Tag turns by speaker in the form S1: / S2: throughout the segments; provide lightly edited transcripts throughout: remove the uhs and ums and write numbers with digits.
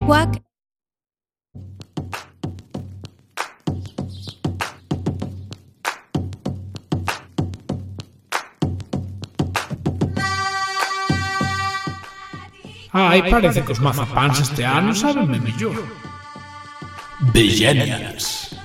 S1: Quack.
S2: Ai, parece que os mazapáns este ano sábenme mellor.
S3: Villenials.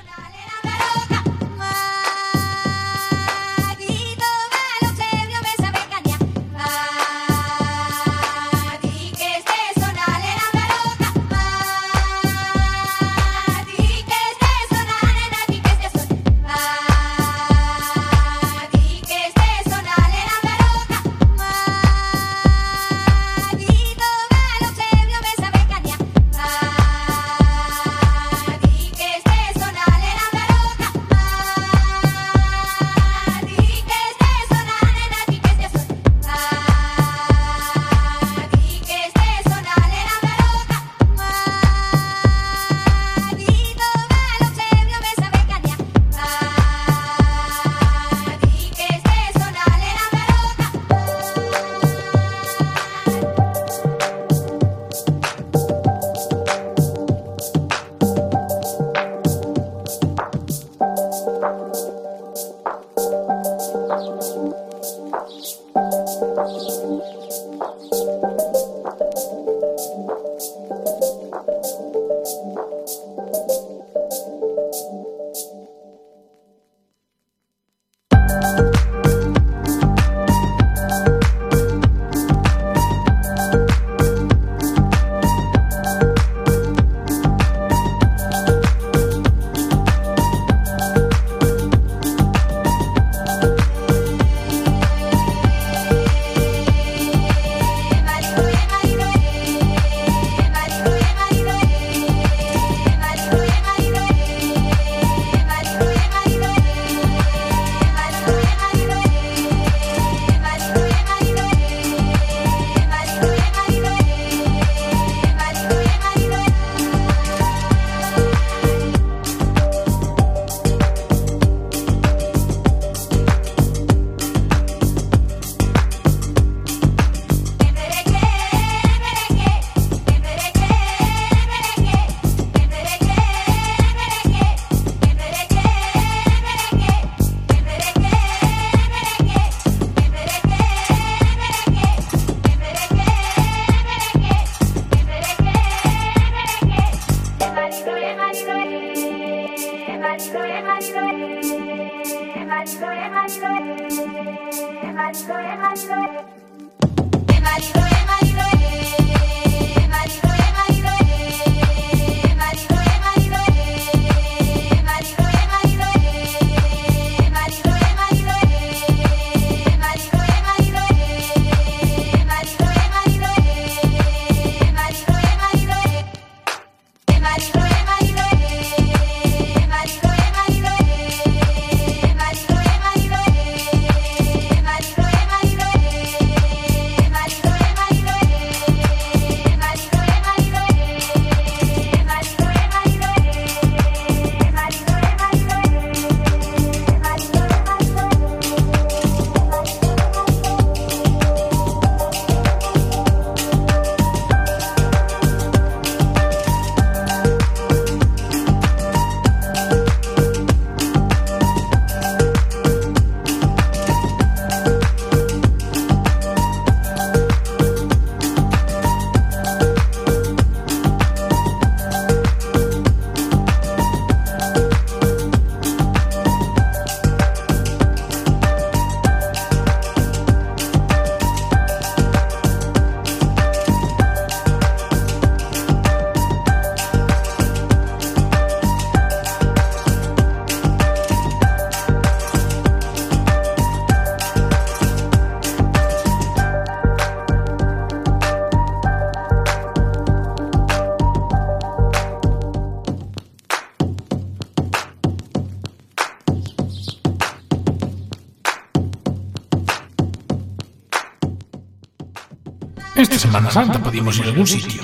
S2: Esta Semana Santa podíamos ir a algún sitio.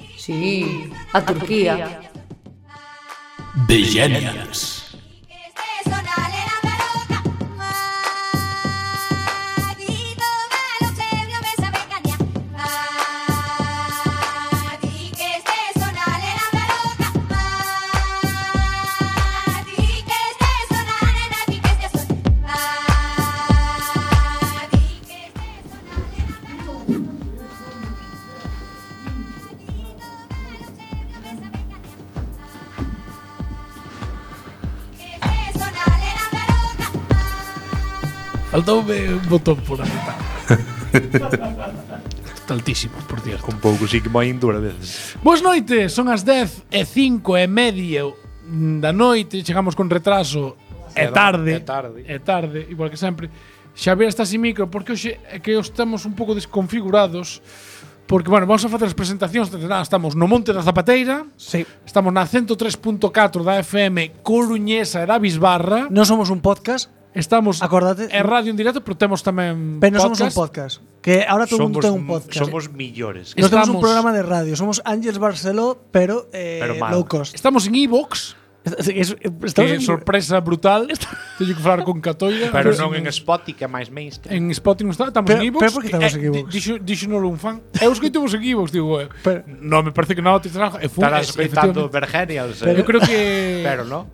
S4: Sí, a Turquía.
S3: Villenials.
S5: Sonar
S2: Saltoume un botón por a mitad. Altísimo, por cierto.
S1: Un pouco, sí que moi indura a veces.
S2: Boas noites, son as 10:05:30 da noite, chegamos con retraso, é tarde, igual que sempre. Xavier está sin micro porque hoxe é que estamos un pouco desconfigurados. Porque, bueno, vamos a facer as presentacións. Estamos no Monte da Zapateira.
S3: Sí.
S2: Estamos na 103.4 da FM Coruñesa e da Bisbarra.
S3: Non somos un podcast.
S2: Estamos
S3: Acordate.
S2: en radio en directo, pero temos tamén
S3: Pero non
S2: podcast.
S3: somos un podcast. Que ahora todo o mundo ten un podcast.
S1: Somos millores.
S3: Nós temos un
S2: Estamos-
S3: programa de radio. Somos Ángels Barceló, pero
S1: mal.
S3: low cost.
S2: Estamos en iVoox,
S3: Estamos
S2: que sorpresa brutal. Teño que falar con Catoira.
S1: Pero non en Spotify, que é máis mainstream.
S2: En Spotify non está, estamos
S3: Pero-
S2: en iVoox.
S3: pero por que estamos en iVoox?
S2: Dixo un fan. Eu escoitamos en iVoox, digo,
S3: Pero-
S2: no, me parece que non te trajo.
S1: Estarás escoitando Vergenials.
S2: Eu creo que
S1: Pero non.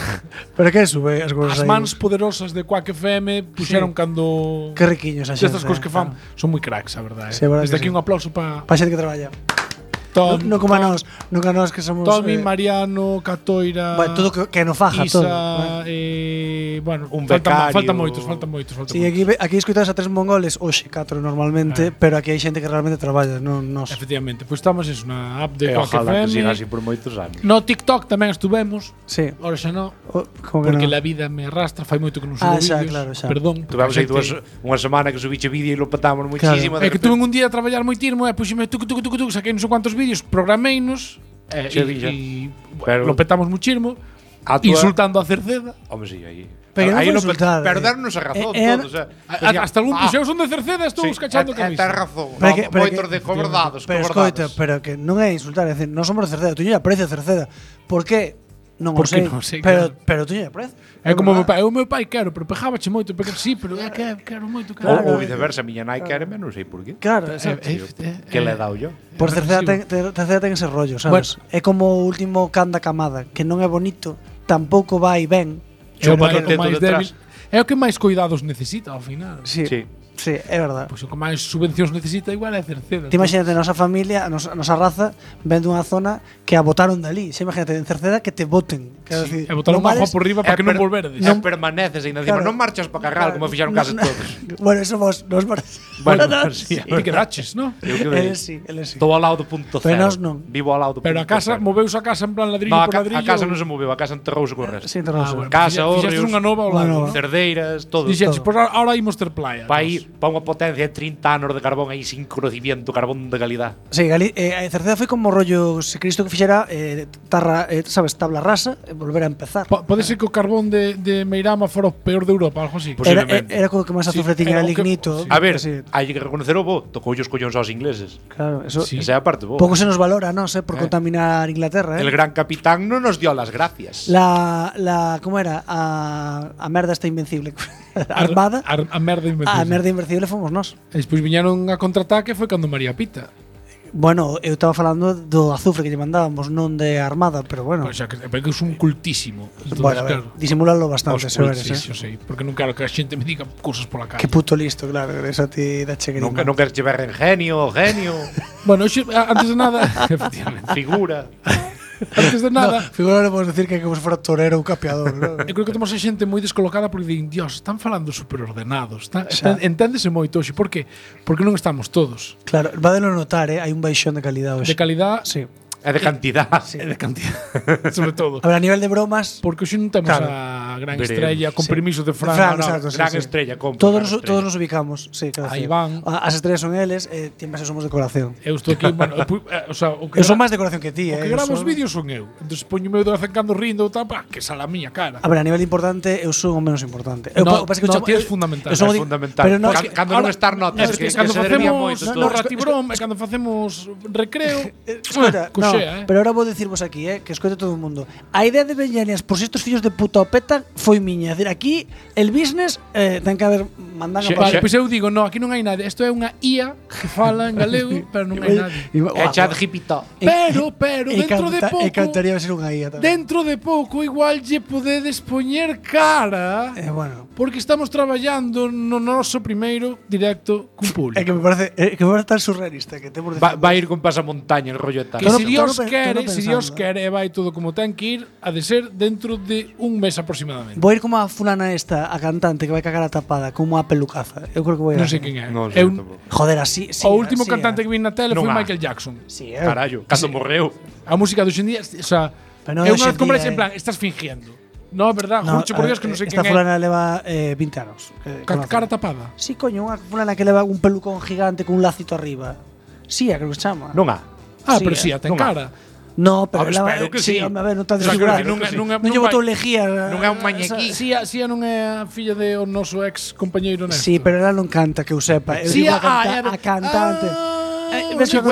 S3: Pero que sube as cousas
S2: as
S3: aí?
S2: mans poderosas de Quack FM puxeron cando
S3: Que riquiños a xente.
S2: estas cousas que fan son moi cracks, a verdade.
S3: Sí, a verdade
S2: Desde
S3: que
S2: aquí
S3: sí.
S2: un aplauso para
S3: Pa xente que traballa.
S2: Tom,
S3: Non como a nós que somos
S2: Tommy, Mariano, Catoira,
S3: bueno, todo que no faja
S2: Isa,
S3: todo.
S2: bueno,
S1: Un
S2: faltan
S1: becario.
S2: moitos.
S3: Sí, aquí escoitas a tres mongoles, hoxe 4 normalmente, pero aquí hai xente que realmente traballa, non nós.
S2: Efectivamente, pois estamos eso na app de
S1: E
S2: Quack
S1: ojalá que siga
S2: FM.
S1: así por moitos anos.
S2: No TikTok tamén estuvemos.
S3: Sí.
S2: Ahora xa non,
S3: Como que
S2: porque
S3: non?
S2: la vida me arrastra, fai moito que non subo
S3: Ah, xa,
S2: vídeos.
S3: claro, xa.
S2: Perdón.
S1: Tuvemos aí
S2: Xente-
S1: unha semana que subiche vídeo e lo petamos muchísimo.
S2: É que tuve un día a traballar moitirmo e puxeme tuc, saquei non sei cuantos vídeos, programeinos
S1: Xa vi, xa.
S2: Pero lo petamos muchirmo,
S1: A tua-
S2: insultando a Cerceda.
S1: Home, sí, aí.
S3: Pero
S1: aí
S3: non
S1: no
S3: foi insultar,
S1: perdernos a razón
S3: era-
S1: todos,
S2: Hasta algún puxeu son de Cerceda, estou escachando
S1: Ten
S2: camisa.
S1: razón.
S3: Pero
S1: Moitos de coberdados,
S3: Pero escoita, pero que non é insultar, é dicir, non somos de Cerceda, tú lle aprecio Cerceda. Por que? Non o
S2: Por que
S3: sei,
S2: non sei,
S3: pero
S2: claro.
S3: pero tú lle aprecio.
S2: É como o meu pai, quero, pero pejábache moito, porque sí, pero é que quero moito,
S1: Ou viceversa, miña nai quere, non sei por qué.
S3: Claro, exacto.
S1: Que le he dado yo.
S3: Por Cerceda ten ese rollo, sabes? É como o último can da camada, que non é bonito, tampouco vai ben.
S2: É o
S1: Chupando
S2: máis
S1: teto
S2: máis
S1: detrás.
S2: débil. É o que máis cuidados necesita ao final.
S3: Sí,
S1: Sí.
S3: sí, é verdad.
S2: Pois o que máis subvencións necesita igual é Cerceda.
S3: Ti imagínate, a nosa familia, a nosa raza, ven dunha zona que a botaron dali. Se imagínate, en Cerceda que te boten. Quero decir,
S2: E botaron
S3: non
S2: bajo
S3: vales-
S2: por riba para que non volverdes.
S1: Non permaneces aí encima,
S3: Claro.
S1: non marchas para Carral como fixaron case todos.
S3: Bueno, eso vos, nos
S1: Bueno,
S3: no,
S1: sí,
S2: Ti quedaches, non?
S1: Eu quedei.
S3: Él sí.
S1: Estou ao lado do punto
S3: Pero
S1: cero.
S3: nós non.
S1: Vivo ao lado do
S2: Pero a
S1: punto
S2: casa,
S1: cero.
S2: moveuse a casa en plan ladrillo
S1: No,
S2: por ladrillo.
S1: a casa non se moveu, a casa enterrouse co resto.
S3: Sí, enterrouse.
S2: bueno,
S1: Casa,
S2: fixestes
S1: hórreos,
S2: unha nova ao
S3: Unha
S2: lado.
S3: nova.
S2: ¿no?
S1: Cerdeiras, todo.
S2: Dixeches,
S3: todo.
S2: pois ahora imos ter playa.
S1: Pa aí, pa unha potencia de 30 anos de carbón aí sin conocimiento, carbón de calidad.
S3: Sí, Cerceda foi como rollo se Cristo que fixera sabes, tabla rasa e volver a empezar.
S2: Pode ser que o carbón de Meirama fora o peor de Europa, algo así.
S1: Pues- posiblemente.
S3: Era co que máis azufre
S2: Sí,
S3: tiña
S2: era o
S3: el
S2: que-
S3: lignito.
S2: sí.
S1: A ver,
S3: sí.
S1: hai que reconocer o bo, tocou os collóns aos ingleses.
S3: Claro, eso
S2: Sí.
S1: Esa é a parte boa.
S3: pouco se nos valora, non sé, por contaminar Inglaterra,
S1: El gran capitán non nos dio las gracias.
S3: ¿Cómo era? A merda está invencible. Armada.
S2: A merda invencible.
S3: A merda invencible fomos nós.
S2: E despois viñeron a contraataque foi cando María Pita.
S3: Bueno, eu estaba falando do azufre que lle mandábamos, non de armada, pero bueno.
S2: O sea, que é que es un cultísimo. Entonces,
S3: Bueno, a ver, disimúlalo bastante,
S2: Os
S3: se
S2: cults,
S3: veres,
S2: sí, sei, porque non quero que a xente me diga cousas pola calle.
S3: Que puto listo, claro, eso a ti da chegrima.
S1: Non queres llevar en genio,
S2: Bueno, antes de nada, efectivamente,
S1: figura.
S2: antes de nada,
S3: Figura le podemos decir que é como se fora torero ou capeador, ¿no?
S2: eu creo que temos a xente moi descolocada porque din, Dios, están falando superordenados.
S3: Xa.
S2: Enténdese moito hoxe. Por qué? Porque non estamos todos.
S3: Claro, va de no notar, hai un baixón de calidad hoxe.
S2: De calidad
S3: Sí.
S1: É de cantidad.
S2: e de cantidad. Sobre todo.
S3: A ver, a nivel de bromas,
S2: Porque hoxe non temos
S3: Claro.
S2: a gran
S1: Veremos,
S2: estrella con
S3: sí.
S2: permiso de Fran.
S3: Fran,
S2: ahora.
S3: exacto, sí,
S1: Gran
S3: sí.
S1: estrella, compra.
S3: todos nos ubicamos, sí, claro.
S2: Ahí van.
S3: As estrellas son eles, siempre somos decoración.
S2: Eu estou aquí, bueno, o sea, o que
S3: Eu son máis decoración que ti,
S2: o que
S3: eu
S2: gravo os
S3: son-
S2: vídeos son eu. Entón poño meu de vez en cando rindo tal, que sale a miña cara.
S3: A ver, a nivel importante, eu son o menos importante.
S2: No,
S3: pasa que
S2: no,
S3: chamo-
S2: ti és fundamental.
S3: eu son
S1: É
S3: o
S1: fundamental.
S3: Pero no,
S1: Cando non estar notas,
S2: Es
S1: que
S2: que cando
S1: se derría
S2: facemos
S1: moito
S2: no,
S1: todo.
S2: ratibrón e cando facemos recreo,
S3: Escoita, no,
S2: coxea,
S3: pero ahora vou dicirvos aquí, que escoite todo o mundo. A idea de Beñanias por si estos fillos de puta o petan foi miña. É dicir, aquí el business ten que haber mandanga
S2: Vale,
S1: Xe-
S2: pois eu digo, no, aquí non hai nade. Isto é unha IA que fala en galego, pero non hai nade.
S1: É chat GPT.
S2: Pero, dentro de pouco,
S3: cantaría ser unha guía tamén.
S2: dentro de pouco igual lle podedes poñer cara,
S3: Bueno,
S2: porque estamos traballando no noso primeiro directo cun público.
S3: é que me parece tan surrealista que temos de
S1: Va a ir con pasamontaña el rollo de tal.
S2: Que sería Dios
S3: Estou
S2: quere,
S3: pensando.
S2: se Dios quere, e vai todo como ten que ir, ha de ser dentro de un mes aproximadamente.
S3: Vou ir como a fulana esta, a cantante que vai cagar a tapada, como a pelucaza. Eu creo que vou ir.
S2: Non sei quen é.
S1: Non sei
S2: Eu-
S1: tampouco.
S3: Joder, así, sí.
S2: o último
S3: sí,
S2: cantante que vi na tele
S1: Non
S2: foi
S1: há.
S2: Michael Jackson.
S3: Sí,
S1: Carallo, cando morreu.
S2: A música de hoxendía, o sea,
S3: Pero non
S2: é
S3: de
S2: unha vez como
S3: hoxendía,
S2: en plan, estás fingiendo. No, é verdad,
S3: No,
S2: jurcho por Dios que non sei
S3: esta
S2: quen é.
S3: fulana leva 20 anos.
S2: Cara tapada.
S3: Sí, coño, unha fulana que leva un pelucón gigante con un lacito arriba. Sí, creo que se chama.
S1: Non há.
S2: Ah,
S3: Sí,
S2: pero sí, ten
S1: non há.
S2: cara.
S3: No, pero
S1: Home,
S3: leva,
S1: espero que sí.
S3: Home, a ver, non está
S1: O sea,
S3: desfigurado.
S1: que non é-
S2: non é-
S3: Non llevo
S2: vai-
S3: tou lejía.
S1: Non é un mañequí.
S2: Sia non é a filla de o noso ex compañeiro Néstor.
S3: Sí, pero ela non canta, que eu sepa. Eu digo a cantante. Ves que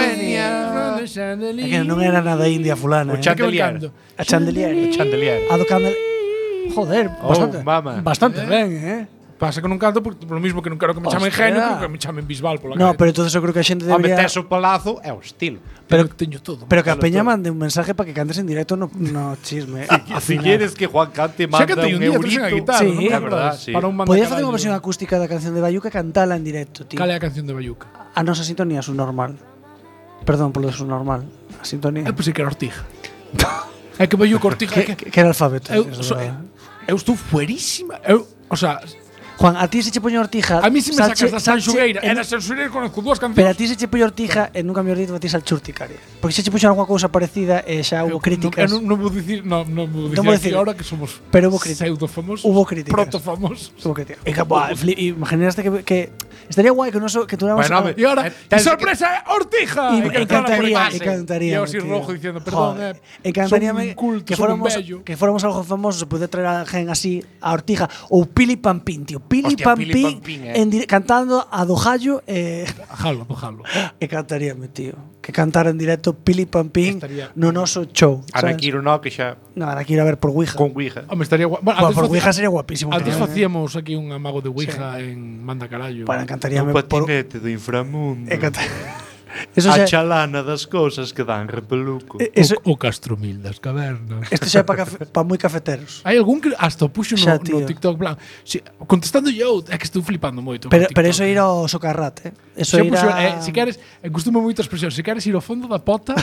S3: É que non era nada india fulana.
S1: O Chandelier.
S3: A Chandelier.
S1: O Chandelier.
S3: A do Candelier. Joder,
S1: Oh,
S3: bastante.
S1: mama.
S3: Bastante ben,
S2: Pasa que non canto por lo mismo que non quero que me chamen
S3: Hostia.
S2: genio, que me chamen Bisbal pola
S3: No,
S2: cabeza.
S3: pero entonces eu creo que a xente
S1: Home,
S3: debería...
S1: tes o palazo é o estilo.
S2: pero teño todo.
S3: Pero que a
S1: Vale,
S3: peña
S1: todo.
S3: mande un mensaje para que cantes en directo no chisme.
S1: Si quieres que Juan cante,
S2: Xa
S1: manda
S2: cantei un
S1: un
S2: día, trouxe a
S1: eurito.
S2: guitarra,
S3: Sí.
S2: non me
S3: É
S2: acordas?
S1: verdad, sí.
S2: Para un manda
S3: Podías facer
S2: carallo.
S3: unha versión acústica da canción de Bayuca e cantala en directo, tío.
S2: Cal é a canción de Bayuca?
S3: A nosa sintonía é subnormal. Perdón polo de subnormal. A sintonía.
S2: Eu pensei que era Ortiga. É que Bayuca Ortiga é
S3: Que era alfabeto.
S2: eu,
S3: eso
S2: so,
S3: é verdad.
S2: eu estou fuerísima. O sea,
S3: Juan, a ti se che poño Ortija.
S2: a mí se me sacas da Sanxugueira.
S3: en-
S2: Era Sanxugueira conozco dúas
S3: Pero a
S2: cancións.
S3: ti se che poño Ortija e nunca me dito a ti salchurticaria. Porque se che puxo algunha cousa parecida e xa hubo críticas.
S2: Non vou dicir, non vou
S3: Non vou
S2: dicir
S3: dicir.
S2: ahora que somos
S3: Pero hubo críticas.
S2: pseudo famosos.
S3: Hubo críticas.
S2: Proto famosos.
S3: Hubo críticas. E que, buah, imaginaste que estaría guai que noso que tuéramos
S1: Bueno,
S2: E ahora,
S1: Tens
S2: sorpresa, Ortiga.
S3: E
S2: que entrara por
S3: cantaría,
S2: base.
S3: e cantaría.
S2: E eu así
S3: tío.
S2: rojo diciendo, perdón,
S3: Joder, e cantaríame
S2: son un culto,
S3: que
S2: son un
S3: fóramos
S2: bello.
S3: que fóramos algo famoso, se puede traer a alguén así a Ortiga ou Pili Pampín, tío. Pili
S1: Hostia, Pili
S3: Pampín,
S1: Pampín,
S3: cantando a do Jallo
S2: Jalo.
S3: e cantaríame, tío. Que cantara en directo Pili Pampín
S2: Estaría-
S3: no noso show.
S1: Ana
S3: sabes?
S1: Quiro no, que xa
S3: No, ahora quiero ver por Ouija.
S1: con Ouija.
S2: Home, estaría guai. Bueno,
S3: Bueno,
S2: antes
S3: por
S2: facía-
S3: Ouija sería guapísimo.
S2: Antes
S3: tamén,
S2: facíamos aquí un amago de Ouija en Manda Carallo.
S3: Bueno,
S1: O
S3: cantaríame por
S1: patinete do inframundo.
S3: Eso
S1: A
S3: xa,
S1: chalana das cousas que dan repeluco.
S3: eso,
S2: O Castromil das cavernas.
S3: esto xa é para moi cafeteros.
S2: Hai algún que hasta o puxo
S3: Xa,
S2: no
S3: tío.
S2: TikTok plan. Si, contestando eu, é que estou flipando moito.
S3: Pero,
S2: con
S3: pero
S2: TikTok.
S3: eso ir ao Socarrat, Eso
S2: Xa
S3: ir
S2: puxo,
S3: a...
S2: se queres, costumo moito a expresión, se queres ir ao fondo da pota,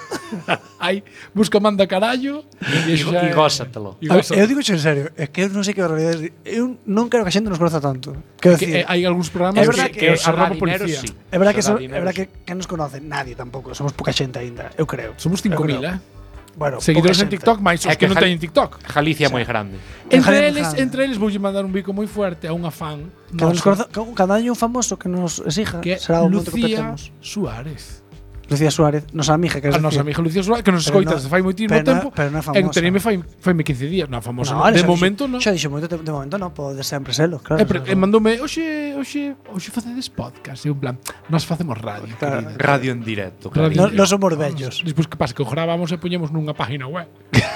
S2: aí busca Manda Carallo
S1: E gózatelo.
S2: E
S3: A ver,
S2: gózatelo.
S3: eu digo en serio, é que eu non sei que barbaridade. Eu non quero que a xente nos conoza tanto. Quero
S2: Que,
S3: decir,
S2: hai algúns programas
S3: É verdad
S2: que,
S3: que
S1: se dá
S2: arroba
S1: dinero,
S2: policía.
S1: sí.
S3: é verdad que
S1: Se dá
S3: é
S1: dinero,
S3: verdad
S1: sí.
S3: que nos conoce nadie tampouco, somos pouca xente aínda, eu creo.
S2: Somos
S3: Eu
S2: 5.000,
S3: creo.
S2: eh?
S3: Bueno,
S2: Seguidores en
S3: pouca xente.
S2: TikTok, máis os
S1: É
S2: que
S1: que
S2: non teñen TikTok.
S1: Galicia é moi grande.
S2: Entre eles voulle mandar un bico moi fuerte a unha fan
S3: Cando nos
S2: nosa,
S3: conoza, cando hai un famoso que nos exija,
S2: que é
S3: será o momento que
S2: Lucía
S3: petemos.
S2: Suárez.
S3: Lucía Suárez, nosa amiga, que
S2: A nosa amiga Lucía Suárez, que nos
S3: Pero
S2: escoitas
S3: no-
S2: fai moitísimo
S3: pero
S2: tempo.
S3: pero non é
S2: En
S3: famosa.
S2: Tenerife faime 15 días, non famosa.
S3: No,
S2: Non, de
S3: xa
S2: momento
S3: dixo-
S2: non.
S3: Xa dixo moito, de momento non, pode sempre selo, claro.
S2: Mandoume, hoxe facedes podcast, e un plan, nós facemos radio,
S3: Claro.
S2: querido.
S1: Radio en directo.
S2: Radio.
S3: No, non somos vellos.
S2: Despois que pasa que o gravamos e poñemos nunha página web.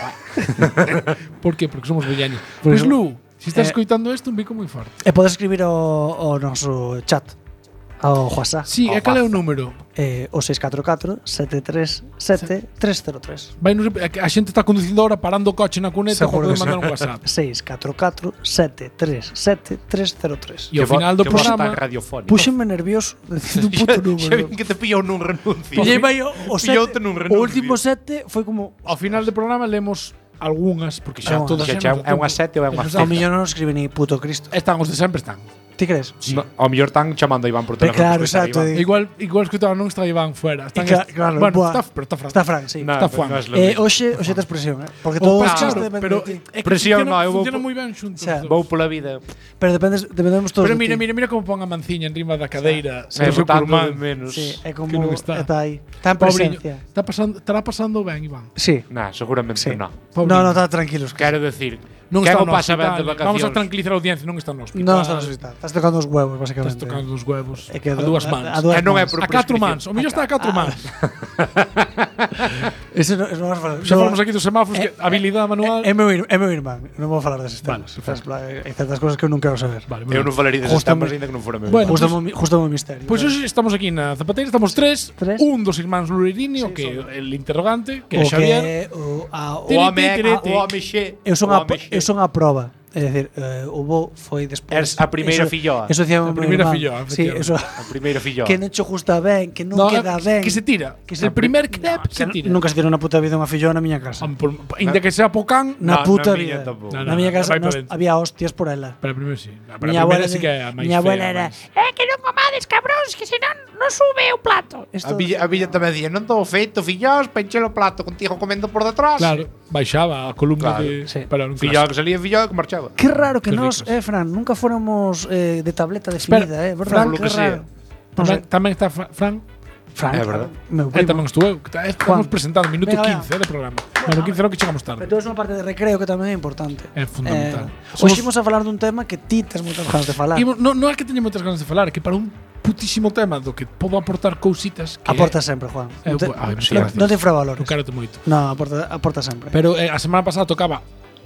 S2: Por que? Porque somos velleños. Pois Lu, se estás escoitando isto, un bico moi forte.
S3: E podes escribir o noso chat ao WhatsApp.
S2: Sí, e cal é o número?
S3: O 644 737 303.
S2: Vai a xente está conducindo ahora parando o coche na cuneta para
S3: Seguro
S2: poder
S3: que sí.
S2: mandar un WhatsApp.
S3: 644 737 303.
S2: E ao final do programa
S1: radiofónico.
S3: Púxenme nervioso dicindo un puto
S1: Xa
S3: número.
S1: vin que te pillou nun renuncio.
S3: Pillei vai o
S1: Pilloute nun renuncio.
S3: último 7 foi como
S2: ao final do programa lemos algunhas, porque xa
S3: Algunhas.
S2: todas
S1: Xa é unha sete ou é unha
S3: ao millón non escribe ni puto Cristo.
S2: Están os de sempre están.
S3: Ti crees?
S1: No, ao mellor están chamando a Iván por teléfono.
S3: Claro,
S1: despois a
S3: exacto.
S1: Iván.
S2: Igual escutaban non está Iván fuera. Están
S3: Claro,
S2: bueno,
S3: buah.
S2: pero está Fran.
S3: Está Fran, sí.
S1: No,
S2: Está
S1: pero
S2: Juan.
S1: non es lo mismo.
S3: Hoxe tes presión, porque
S2: Oh,
S3: todo
S2: claro,
S3: claro, depende
S2: pero
S3: de ti.
S2: é que
S1: Presión,
S2: funciona-
S1: no, eu vou
S2: funciona
S1: po-
S2: moi ben xuntos.
S3: Xa.
S1: Vou pola vida.
S3: Pero dependemos todos
S2: Pero
S3: de
S2: mira,
S3: ti.
S2: mira como pon a manciña en rima da cadeira.
S1: Se
S2: do seu
S1: botando
S2: curmán.
S1: de menos.
S3: Sí, é como
S2: que non está.
S3: está aí. Está en
S2: Pobriño,
S3: presencia.
S2: estará pasando ben, Iván.
S3: Sí.
S1: Nah, seguramente
S3: Sí.
S1: non.
S3: No, está tranquilos.
S1: Quero decir,
S2: Non
S1: que
S2: está
S1: algo
S2: no
S1: pasa ben de
S2: hospital.
S1: vacacións.
S2: Vamos a tranquilizar a audiencia, non está no hospital.
S3: No estás hospital. Estás tocando os huevos, básicamente.
S2: Estás tocando os huevos
S3: É que
S2: a dúas mans.
S3: a dúas
S1: E non é
S3: mans.
S1: por
S2: A 4
S1: prescripción.
S2: mans. O mellor está a 4 mans.
S3: Eso no vamos a falar.
S2: Xa falamos aquí dos semáforos que habilidade manual.
S3: É meu irmán. Non vou falar deses
S2: Vale,
S3: temas. Hai certas cousas que eu non quero saber.
S2: Vale,
S1: Eu non falaría deses
S3: Justamente-
S1: temas ainda que non fora meu.
S2: Bueno,
S3: Justo o misterio.
S2: Pois hoxe estamos aquí na Zapateira, estamos tres.
S3: Tres.
S2: Un dos irmáns Lureirini, o que el interrogante, que é
S3: o
S2: Xavier.
S3: que
S1: O home é o home xe.
S3: eu son
S1: o
S3: a
S1: home xe.
S3: eu son a prova. É dicir, o bo foi despois.
S1: Es a primeira filloa.
S3: Eso decía
S2: A primeira filloa,
S3: Sí, eso.
S1: A primeira filloa.
S3: Que non che gusta ben, que non queda ben.
S2: Que se tira.
S3: Que
S2: El primer crepe se tira.
S3: Nunca se tira na puta vida unha filloa na miña casa.
S2: Inda que sea pocán,
S3: Na
S1: No,
S3: puta
S1: na miña
S3: vida.
S1: tampouco.
S3: Na miña casa
S2: vai pa
S3: nos
S2: dentro.
S3: había hostias por ela.
S2: pero primeiro sí. Pero
S3: Miña
S2: a
S3: abuela,
S2: primeira sí que é a máis
S3: miña abuela
S2: fea,
S3: era
S2: máis-
S5: que non comades, cabróns, que senón non sube o plato.
S3: Esto-
S1: A villa tamén dicía, non todo feito, fillós, pa encher o plato contigo comendo por detrás.
S2: Claro, baixaba a columna
S1: Claro,
S2: de
S3: sí.
S2: para un
S1: Filló que salía, filló que marchaba.
S3: Qué raro que
S2: Qué
S3: nos,
S2: ricos.
S3: Fran, nunca fuéramos de tableta definida,
S2: Espera,
S3: ¿verdad?
S1: Fran, lo
S3: Qué
S1: que sea.
S3: raro. No sé,
S2: Tamén está Fran.
S3: Fran,
S1: É verdad.
S3: meu
S2: Tamén
S3: primo.
S2: estuve. Estamos
S3: Juan.
S2: presentando minuto
S3: Venga,
S2: 15 de programa. Bueno, 15 no que chegamos tarde.
S3: Pero é unha parte de recreo que tamén é importante.
S2: É fundamental.
S3: Hoxe imos a falar dun tema que ti tes moitas ganas de falar.
S2: Non é que teño moitas ganas de falar, é que para un putísimo tema do que podo aportar cousitas que
S3: Aporta sempre, Juan.
S2: Eu-
S3: Non te-
S2: ai,
S1: sí,
S3: non-
S1: gracias.
S3: non te infravalores.
S2: eu quero moito.
S3: No, aporta sempre.
S2: Pero a semana pasada tocaba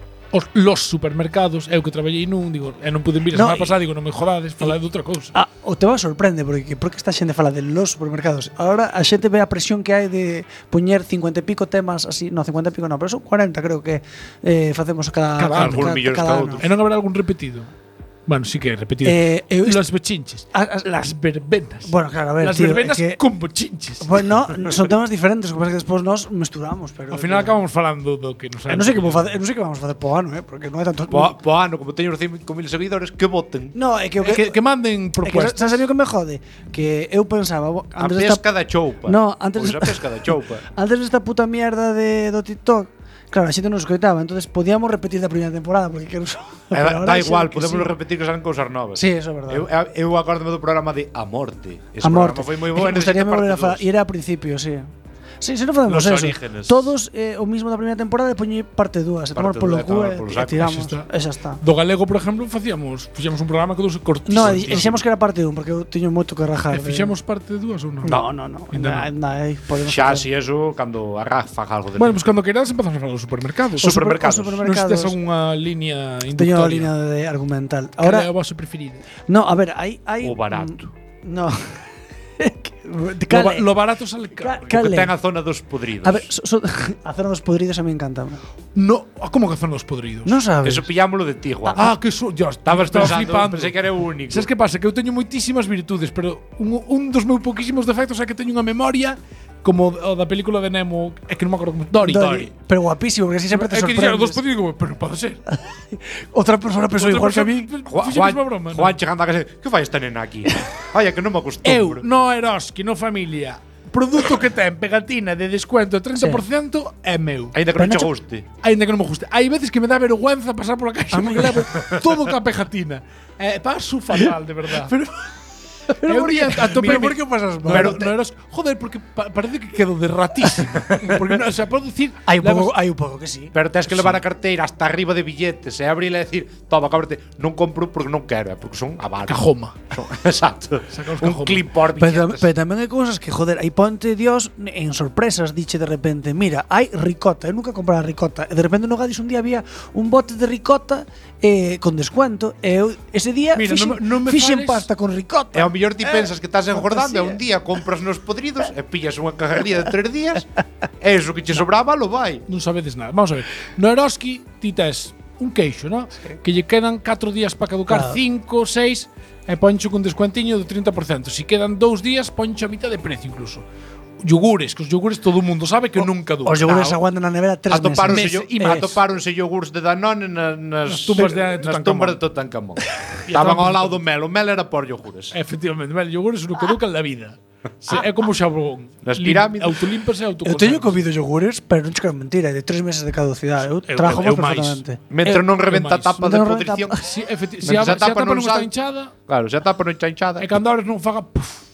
S2: los supermercados, eu que traballei nun, digo, e non pude vir a
S3: No,
S2: semana pasada, digo, non me jodades, falar de outra cousa.
S3: O tema sorprende porque esta xente fala de los supermercados. Ahora a xente ve a presión que hai de poñer 50 e pico temas así, no 50 e pico no, pero son 40 creo que facemos cada
S2: Cada ano.
S1: Algúns millóns
S3: cada
S1: que
S3: ano.
S1: outros.
S2: E non haberá algún repetido. Bueno, sí que é repetido. Los bochinches. Las verbenas.
S3: Bueno, claro, a ver,
S2: Las
S3: tío,
S2: verbenas
S3: é que-
S2: con bochinches.
S3: Bueno, son temas diferentes, o que pasa é que despois nos mesturamos, pero
S2: Ao final
S3: tío,
S2: acabamos falando do que nos
S3: non sei que vamos facer po ano, porque non é tanto.
S1: Po ano, como teño os 5.000 seguidores, que voten.
S3: No, é que o
S2: que manden
S3: é que
S2: propuestas.
S3: sabes a mí o que me jode? Que eu pensaba
S1: A
S3: antes
S1: pesca da choupa.
S3: No, antes-
S1: Pois a pesca da choupa.
S3: antes desta puta mierda do TikTok. Claro, a xente non escoitaba, entonces podíamos repetir da primeira temporada porque quero só.
S1: Da igual, podemos repetir que salen cousas novas.
S3: Sí, eso é verdade.
S1: Eu acórdome do programa de A Morte. Ese
S3: A morte.
S1: programa foi moi
S3: É que
S1: bo.
S3: me gustaría volver a falar. E era a principio, sí. Sí, se non facemos
S1: Los
S3: eso.
S1: orígenes.
S3: Todos o mismo da primeira temporada e poñer parte 2, e tomar
S1: Parte
S3: polo
S1: dúa,
S3: cu
S1: tomar
S3: e
S1: polo saco,
S3: tiramos.
S2: xa está.
S3: E xa está.
S2: Do galego, por exemplo, fixemos un programa que dos cortísimos.
S3: No, dixemos que era parte 1 porque eu teño moito que rajar.
S2: Fixemos parte 2 ou non?
S3: No.
S2: Ainda
S3: Podemos
S1: Xa,
S3: facer.
S1: si eso, cando a Raf faga algo de
S2: Bueno, pues cando queirades empezamos a falar dos supermercados.
S3: Os
S1: supermercados.
S3: os
S2: Non sei se tes
S3: supermercados.
S2: algunha liña
S3: Teño a
S2: inductoria.
S3: línea de argumental.
S2: Ahora é
S3: Ahora,
S2: o vosso preferido.
S3: no, a ver, hai
S1: O barato.
S3: No.
S2: Lo barato sale caro.
S1: Que ten a zona dos podridos.
S3: A ver, a zona dos podridos a mí encanta.
S2: No, como que son los podridos?
S3: Non sabes?
S1: Eso pillámoslo de ti, Juan.
S2: Ah, que eso, yo
S1: Estabas
S2: estaba
S1: pensando,
S2: flipando.
S1: pensei que era o único.
S2: Sabes que pasa? Que eu teño moitísimas virtudes, pero un dos meus pouquísimos defectos é que teño unha memoria como o da película de Nemo, é que non me acordo como Dory.
S3: Pero guapísimo, porque así sempre te
S2: É que dixeron dos
S3: sorprendes.
S2: podridos, pero pode ser.
S3: Outra persona pensou igual que a mí.
S2: Fixemos unha broma.
S1: Juan chegando a casa, que fai esta nena aquí? Ai, é que non me
S2: Eu,
S1: acostumbro.
S2: no Eroski, no familia, produto que ten pegatina de descuento de 30% é meu.
S1: Ainda que non
S3: Pero
S1: che
S3: non
S1: guste.
S2: Ainda que non me guste. Hai veces que me dá vergüenza pasar pola caixa porque levo todo ca pegatina. Paso fatal, de verdad. Eu día atopei
S3: por que pasas mal?
S2: Pero no eras, joder, porque parece que quedo de ratísimo. Porque non, o sea, podo dicir,
S3: Hai un pouco que sí.
S1: Pero tens que levar a carteira hasta arriba de billetes e abrirla e decir, toma, cábrate, non compro porque non quero, porque son avaros.
S2: cajoma.
S1: Exacto.
S2: Saca os
S1: Un
S2: cajoma.
S1: clip por
S3: Pero
S1: billetes.
S3: tamén hai cousas que, joder, aí ponte Dios en sorpresas, diche de repente, mira, hai ricota, eu nunca comprara ricota, e de repente no Gadis un día había un bote de ricota con descuento, e eu ese día
S2: Mira, non me
S3: fixen
S2: fales-
S3: pasta con ricota.
S1: E ao mellor ti pensas que estás engordando e
S3: fantasía.
S1: un día compras nos podridos e pillas unha cajarría de 3 días e eso que che sobraba lo vai.
S2: Non sabedes nada. Vamos a ver. No Eroski ti tes un queixo, ¿no? Que lle quedan 4 días para caducar,
S3: Claro.
S2: 5, 6 e poncho con descuentiño do 30%. Si quedan 2 días, poncho a mitad de precio incluso. Yogures, que os yogures todo o mundo sabe que nunca duran.
S3: Os yogures
S2: Ah,
S3: aguantan na nevera 3
S1: Atopáronse,
S3: meses.
S1: atopáronse yogures de Danone nas
S2: tumbas de
S1: nas
S2: Tutankamón.
S1: tumbas de Tutankamón. Estaban ao lado do mel, o mel era por yogures.
S2: Efectivamente, vale, yogures nunca ducan na vida. É como o xabón.
S1: Nas pirámides.
S2: Autolímpase e
S3: Eu
S2: autoconservas.
S3: teño comido yogures, pero non che quero mentira, é de 3 meses de caducidade. Eu trajo
S2: eu
S3: máis
S2: máis.
S3: perfectamente.
S1: Mentre non rebenta a
S2: máis.
S1: tapa de
S3: Non
S1: podrición.
S3: rebenta
S2: Si,
S1: Se a tapa non
S2: non está
S1: sal-
S2: hinchada,
S1: Claro, se a tapa non está hinchada.
S2: e cando abres non faga puf.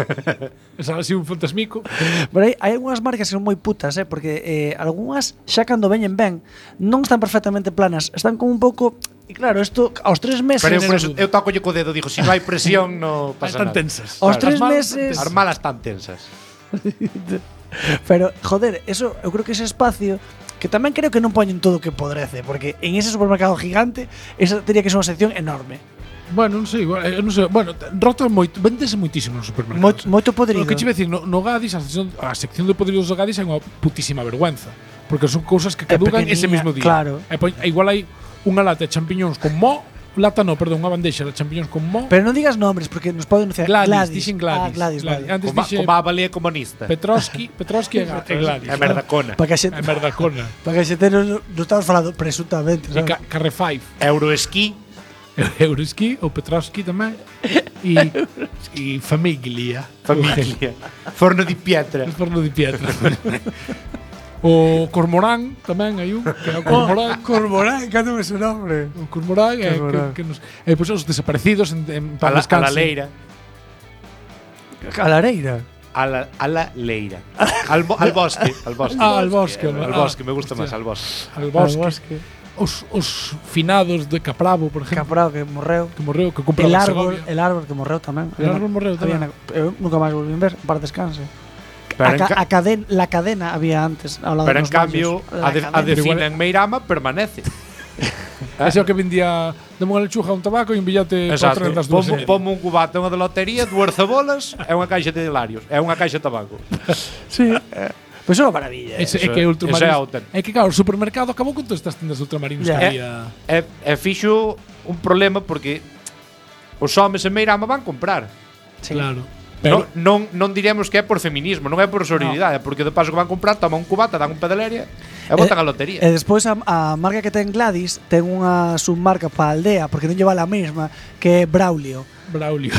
S2: Esa así un fantasmico.
S3: Pero hai algunhas marcas que son moi putas, porque algunhas xa cando veñen ben non están perfectamente planas, están como un pouco. E claro, isto aos 3 meses.
S1: Pero eu, por
S2: Genera
S1: eso,
S2: duda.
S1: eu tocolle co dedo, digo, se non hai presión non pasa
S2: Están
S1: nada.
S2: tensas.
S3: Aos
S2: Claro,
S3: 3
S2: as malas
S3: meses.
S1: As malas están tensas.
S3: Pero, joder, eso, eu creo que ese espacio que tamén creo que non poñen todo o que podrece, porque en ese supermercado gigante esa teria que ser unha sección enorme.
S2: Bueno, non sei, igual, non sei. Bueno, rota moito, vendese moitísimo nos supermercados.
S3: Moito podrido.
S2: O que che ve dicir, no Gadis, a sección de podridos do Gadis é unha putísima vergüenza. Porque son cousas que caducan
S3: pequeniña,
S2: ese mismo día.
S3: claro.
S2: E igual hai unha lata de champiñóns con mo, lata no, perdón, unha bandexa de champiñóns con mo.
S3: Pero non digas nombres porque nos poden denunciar.
S2: Gladys, dixen Gladys.
S3: Ah, Gladys, vale.
S2: Antes
S1: Como
S2: dixe
S1: a Valía comunista.
S2: Petroski e Gladys.
S1: É merdacona.
S3: Para que a xente,
S2: É merdacona.
S3: para que a xente non estamos falando presuntamente,
S2: E
S3: sabes?
S2: Carre Five.
S1: Euroesquí.
S2: Euroski, ou Petroski tamén. E Famiglia.
S1: Familia. Forno di pietra.
S2: El forno di pietra. O Cormorán tamén hai un, que é o Cormorán.
S3: Cormorán, cántame ese nombre.
S2: O Cormorán é
S3: Cormorán.
S2: que nos pois os desaparecidos en
S1: A
S2: paz
S1: la
S2: descanse.
S1: leira.
S3: Calareira.
S1: A la leira. Al bosque. Al bosque.
S2: Ah, al bosque.
S1: Al bosque, me gusta más, al bosque.
S2: Al bosque. Os finados de Capravo, por exemplo,
S3: Caprao que morreu.
S2: que morreu, que compraba
S3: El árbol que morreu tamén.
S2: El árbol morreu tamén.
S3: Eu nunca máis volví a ver, para descanse.
S1: Pero
S3: La cadena había antes ao lado
S1: pero en
S3: dos
S1: cambio,
S3: vallos.
S1: a defina en Meirama permanece.
S2: Ese é o que vendía de unha lechuga un tabaco e un billete
S1: Exacto.
S2: para das dúas.
S1: Pomo un cubate, unha de lotería, 2 cebolas e unha caixa de hilarios. É unha caixa de tabaco.
S3: Sí. Pois é unha maravilla.
S2: Ese é
S1: Eso
S2: que é
S1: é
S2: ultramarino.
S1: auténtico.
S2: É que claro, o supermercado acabou con todas estas tendas ultramarinos que
S3: Ya.
S2: había.
S1: E fixo un problema porque os homes en Meirama van comprar.
S3: Sí.
S2: Claro. Pero
S1: Non diremos que é por feminismo, non é por sororidade, porque de paso que van comprar, toman un cubata, dan un pedaleria e botan a lotería.
S3: E despois a marca que ten Gladys ten unha submarca para a aldea, porque non lleva a mesma, que é Braulio.
S2: Braulio.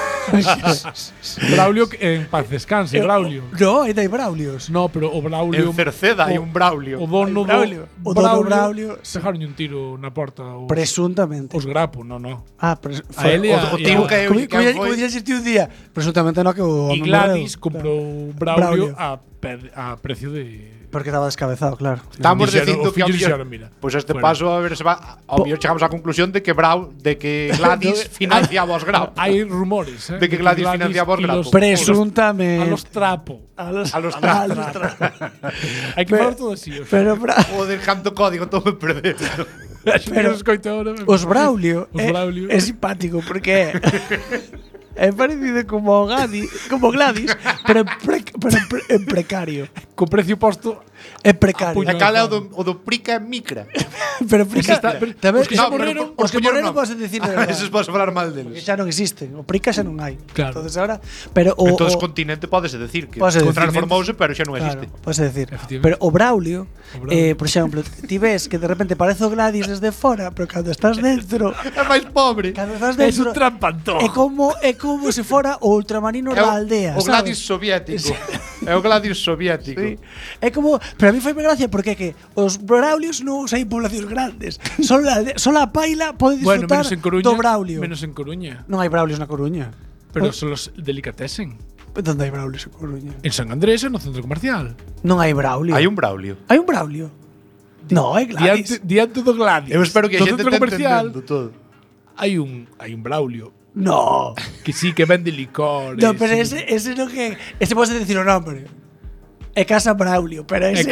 S2: Braulio en paz descanse, Braulio.
S3: No, ainda hai Braulios.
S2: No, pero o Braulio
S1: En Cerceda hai un Braulio.
S2: O dono
S3: Hai Braulio.
S2: do
S3: O dono Braulio, sí.
S2: dejaron un tiro na porta
S3: Presuntamente.
S2: os grapo, no.
S3: Ah,
S2: A él e
S1: O tío que
S3: Como
S1: foi-
S3: diría xiste un día? Presuntamente no que o
S2: E
S3: home
S2: Gladys
S3: morreu.
S2: comprou Braulio a precio de
S3: Porque estaba descabezado, claro.
S1: Estamos
S2: Dixeron,
S1: dicindo
S2: o
S1: que ao
S2: fillo
S1: mellor,
S2: dixeron, mira,
S1: pois este
S2: fuera.
S1: paso a ver se va, ao mellor chegamos á conclusión de que Gladys financiaba os grapos.
S2: Hai rumores,
S1: De que Gladys financiaba os
S2: y
S1: grapos.
S3: Presuntamente.
S2: a los trapo.
S3: A los
S1: A los
S2: Hai que falar todo así.
S3: Pero
S1: Joder, canto código, todo me perdeu.
S2: pero escoito ahora.
S3: os Braulio
S2: Os Braulio.
S3: é simpático porque é parecido como Gladys, pero en precario.
S2: Co precio posto
S3: É precario.
S1: E cal é o do Prica e Micra?
S3: Pero Prica
S2: está- pero
S3: tamén
S2: os que xa morreron,
S3: os que morreron podes decir de verdade.
S1: Eses podes falar mal
S3: Que
S1: deles.
S3: xa non existen. O Prica xa non hai.
S2: Claro.
S3: Entonces ahora, pero o
S1: Entonces continente pódese decir que
S3: Pódese decir.
S1: transformouse, pero xa non
S3: claro,
S1: existe.
S3: podes decir.
S2: Efectivamente.
S3: Pero o Braulio,
S2: Braulio.
S3: por exemplo, ti ves que de repente parece o Gladys desde fora, pero cando estás dentro,
S1: É máis pobre.
S3: cando estás
S2: Es un
S3: dentro
S2: trampantojo.
S3: é como se fora o ultramarino
S1: É
S3: da aldea,
S1: o
S3: sabes?
S1: Gladys soviético. É o Gladys soviético.
S3: Sí. É como, pero a mí foi gracia porque é que os Braulios non hai poblacións grandes. Só a paila pode
S2: Bueno,
S3: disfrutar
S2: menos en Coruña.
S3: do Braulio.
S2: Menos en Coruña.
S3: Non hai Braulios na Coruña.
S2: Pero son los delicatessen.
S3: Onde hai Braulios en Coruña?
S2: En San Andrés, no centro comercial.
S3: Non hai Braulio.
S1: Hai un Braulio.
S3: Hai un Braulio. No, hai Gladys.
S2: Diante do Gladys.
S1: Eu espero que a
S2: do
S1: xente
S2: centro
S1: te
S2: comercial
S1: entendendo todo.
S2: hai un Braulio
S3: No.
S2: que sí que vende licores.
S3: No, pero
S2: sí.
S3: ese no que ese pode decir o nombre. É Casa Braulio, pero ese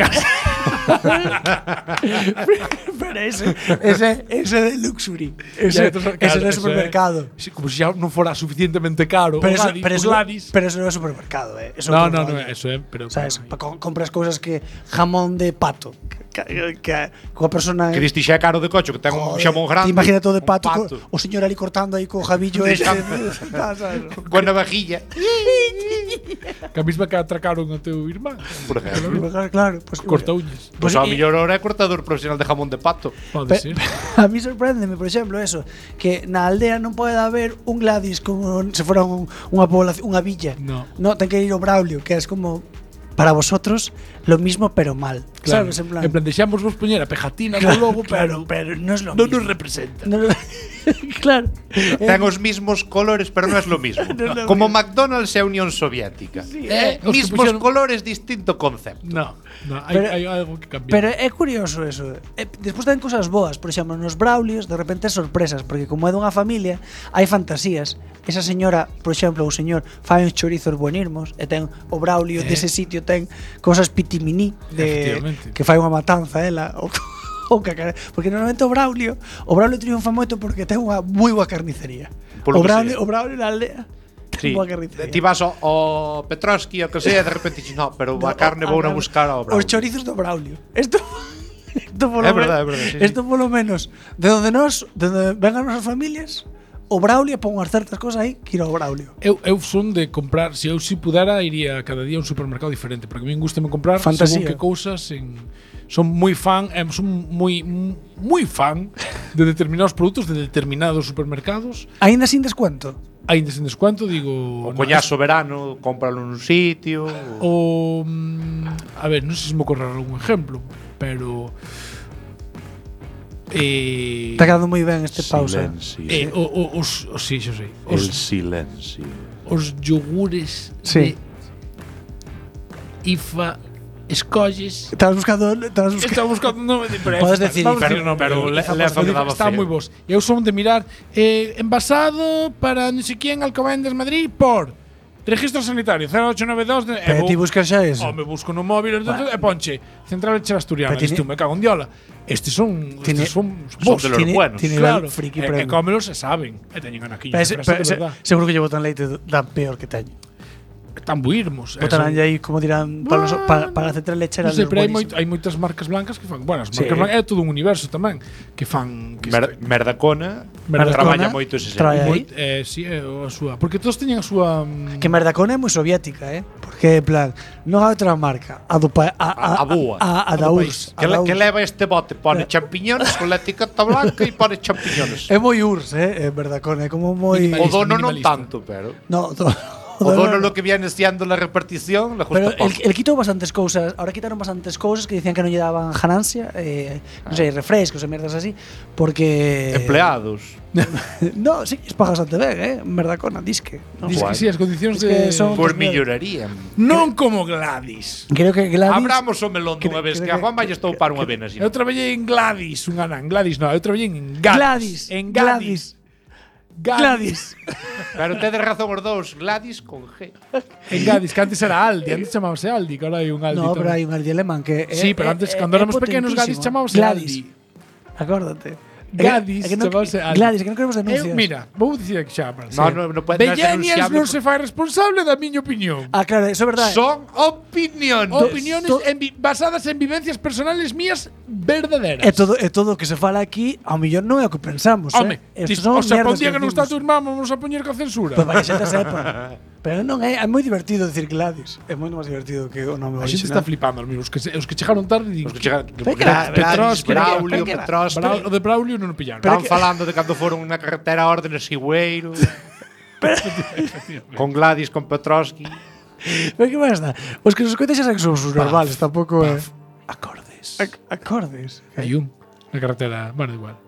S3: pero ese de luxury. Ese no é supermercado.
S2: Como se xa non fora suficientemente caro.
S3: Pero eso,
S2: o Gladys.
S3: pero eso non é supermercado, Eso
S2: No,
S3: é
S2: eso é. Pero,
S3: Sabes, compras cousas que jamón de pato, que coa persona
S1: Que diste xa é caro de cocho, que ten un xamón grande.
S3: Imagina todo de pato,
S1: un
S3: o señor ali cortando aí co jabillo ese.
S1: Coa navajilla.
S2: Que a mesma que atracaron a teu irmán.
S1: Por ejemplo.
S3: Claro, pues
S2: Corta uñas.
S1: Pois ao mellor ahora é cortador profesional de jamón de pato.
S2: Pode ser.
S3: A mí sorpréndeme, por exemplo, eso, que na aldea non pode haber un Gladys como se fora unha población, unha villa.
S2: No.
S3: Ten que ir o Braulio, que es como para vosotros lo mismo pero mal.
S2: Claro.
S3: ¿Sabes? En plan,
S2: deixamos vos poñer a pegatina no logo,
S3: pero no es lo
S2: non
S3: mismo.
S2: nos representa.
S3: Claro.
S1: Ten os mismos colores, pero non é lo mismo.
S3: No es lo
S1: Como McDonald's e a Unión Soviética.
S2: os que
S1: Mismos
S2: puxeron-
S1: colores, distinto concepto.
S2: No,
S3: Pero-
S2: hai algo que cambiar.
S3: Pero é curioso eso. Despois ten cosas boas, por exemplo, nos Braulios de repente sorpresas, porque como é dunha familia, hai fantasías. Esa señora, por exemplo, o señor fai uns chorizos buenirmos e ten o Braulio dese sitio ten cosas pitiminí
S2: Efectivamente.
S3: que fai unha matanza ela o porque normalmente o Braulio triunfa moito porque ten unha moi boa carnicería.
S1: Polo que
S3: O Braulio na aldea
S1: Sí.
S3: boa carnicería.
S1: Ti vas ao Petroski o que sea, de repente dices, no, pero a carne vou a buscar ao Braulio.
S3: Os chorizos do Braulio. Isto
S1: É verdade, sí.
S3: Isto polo menos de onde vengan nosas familias, o Braulio pon unhas certas cosas aí que ir ao Braulio.
S2: Eu son de comprar, se eu si pudera iría cada día a un supermercado diferente, porque a mí gustame comprar
S3: Fantasía.
S2: según que cousas son moi fan, son moi fan de determinados produtos de determinados supermercados.
S3: Aínda sin descuento.
S2: Aínda sen descuento, digo,
S1: O coñazo verano, cómpralo nun sitio.
S2: a ver, non sei se me ocorre algún ejemplo, pero
S3: Está quedando moi ben este pausa.
S1: Silencio.
S2: sí, xo sei.
S1: El silencio.
S2: Os yogures
S3: Sí.
S2: de IFA escolles.
S3: Estabas buscando
S2: Estaba buscando un nome de
S3: Podes decir
S2: vamos
S3: IFA.
S2: decir o nome,
S1: Pero Lefa me daba
S2: está
S1: feo.
S2: moi bos. Eu son de mirar envasado para non sei quién Alcobendas Madrid por registro sanitario 0892
S3: Pero ti buscas xa eso.
S2: me busco no móvil e ponche Central Lechera Asturiana.
S3: Pero tiene-
S2: Isto me cago en diola. Estes son
S1: Son
S2: bos.
S1: de los buenos.
S3: Tiene
S2: Claro,
S3: friki
S2: e
S3: premium.
S2: cómelos e saben. E teñen anaquiños.
S3: Seguro que lle botan leite da peor que teño.
S2: Están buirmos.
S3: Botarán aí, como dirán, para a central lechera.
S2: Non sei, pero
S3: buenísimo.
S2: hai moitas marcas blancas que fan. Bueno, as
S3: Sí.
S2: marcas blancas é todo un universo tamén que fan que
S1: Merdacona
S2: Merdacona
S1: traballa moito ese
S3: trae
S1: servicio.
S3: aí.
S2: sí, é a súa, porque todos teñen a súa
S3: Que Merdacona é moi soviética, Porque, en plan, non hai outra marca. A do
S1: A búa.
S3: A da
S2: do
S3: URSS.
S1: Que leva este bote, pone champiñones con la etiqueta blanca e pone champiñones.
S3: É moi URSS, Merdacona. É como moi...
S1: O dono non
S2: minimalista.
S1: tanto, pero
S3: No,
S1: o dono lo que viene siendo la repartición, le
S3: Pero
S1: gusta poco.
S3: el quitou bastantes cousas. Ahora quitaron bastantes cousas que dicían que non lle daban ganancia, non sei, refrescos e merdas así, porque
S1: Empleados.
S3: No, sí, es paga bastante ben, Merdacona, disque. No,
S2: Dice que
S1: Guai.
S2: sí, as condicións
S3: Es que
S2: de
S3: son-
S1: Pues
S3: miedo.
S1: millorarían.
S2: non como Gladys.
S3: Creo que Gladys
S1: Abramos o melón dunha vez, que a Juan vai estou para unha vena.
S2: Eu traballei en Gladys, un ano, en Gladys, no, eu traballei en Gladys. En Gladys.
S3: Gladys.
S1: Pero tedes razón os dous, Gladys con G.
S2: En Gladys, que antes era Aldi, antes chamábase Aldi, que ahora hai un Aldi.
S3: No,
S2: tamén.
S3: pero hai un Aldi alemán que
S2: Sí, pero antes, cando éramos pequenos, Gladys chamábase Aldi.
S3: Acórdate.
S2: Gladys, chamábase Aldi.
S3: Gladys, que non queremos denuncias.
S2: Mira, vou dicir que xa, para
S1: No puede ser
S2: Bellenias
S1: denunciable
S2: non se fai responsable da miña opinión.
S3: Ah, claro, eso é verdade.
S1: Son opinións.
S2: Opiniones basadas en vivencias personales mías verdaderas.
S3: É todo o que se fala aquí, ao millón non é o que pensamos,
S2: Home,
S3: Estos
S2: o sea,
S3: merdas
S2: pa un día que non está
S3: decimos.
S2: tu irmán, vamos a poñer con censura.
S3: Pois vai que xente sepa. Pero non é moi divertido decir Gladys. É moito máis divertido que o nome
S2: A xente está
S3: original.
S2: flipando, os que chegaron tarde din,
S1: Os que chegan,
S3: Pero
S1: Gladys,
S3: que-
S1: Braulio,
S3: pero que-
S1: Petrovski.
S2: o de Braulio non o pillaron.
S1: Estaban falando de cando foron na carretera a orden de Sigüeiro. Con Gladys, con Petrovski.
S3: Pero que máis dá? Os que nos escoitan xa saben que somos os normales, tampouco é.
S2: Acordes.
S3: Acordes.
S2: Hai un na carretera, bueno, igual.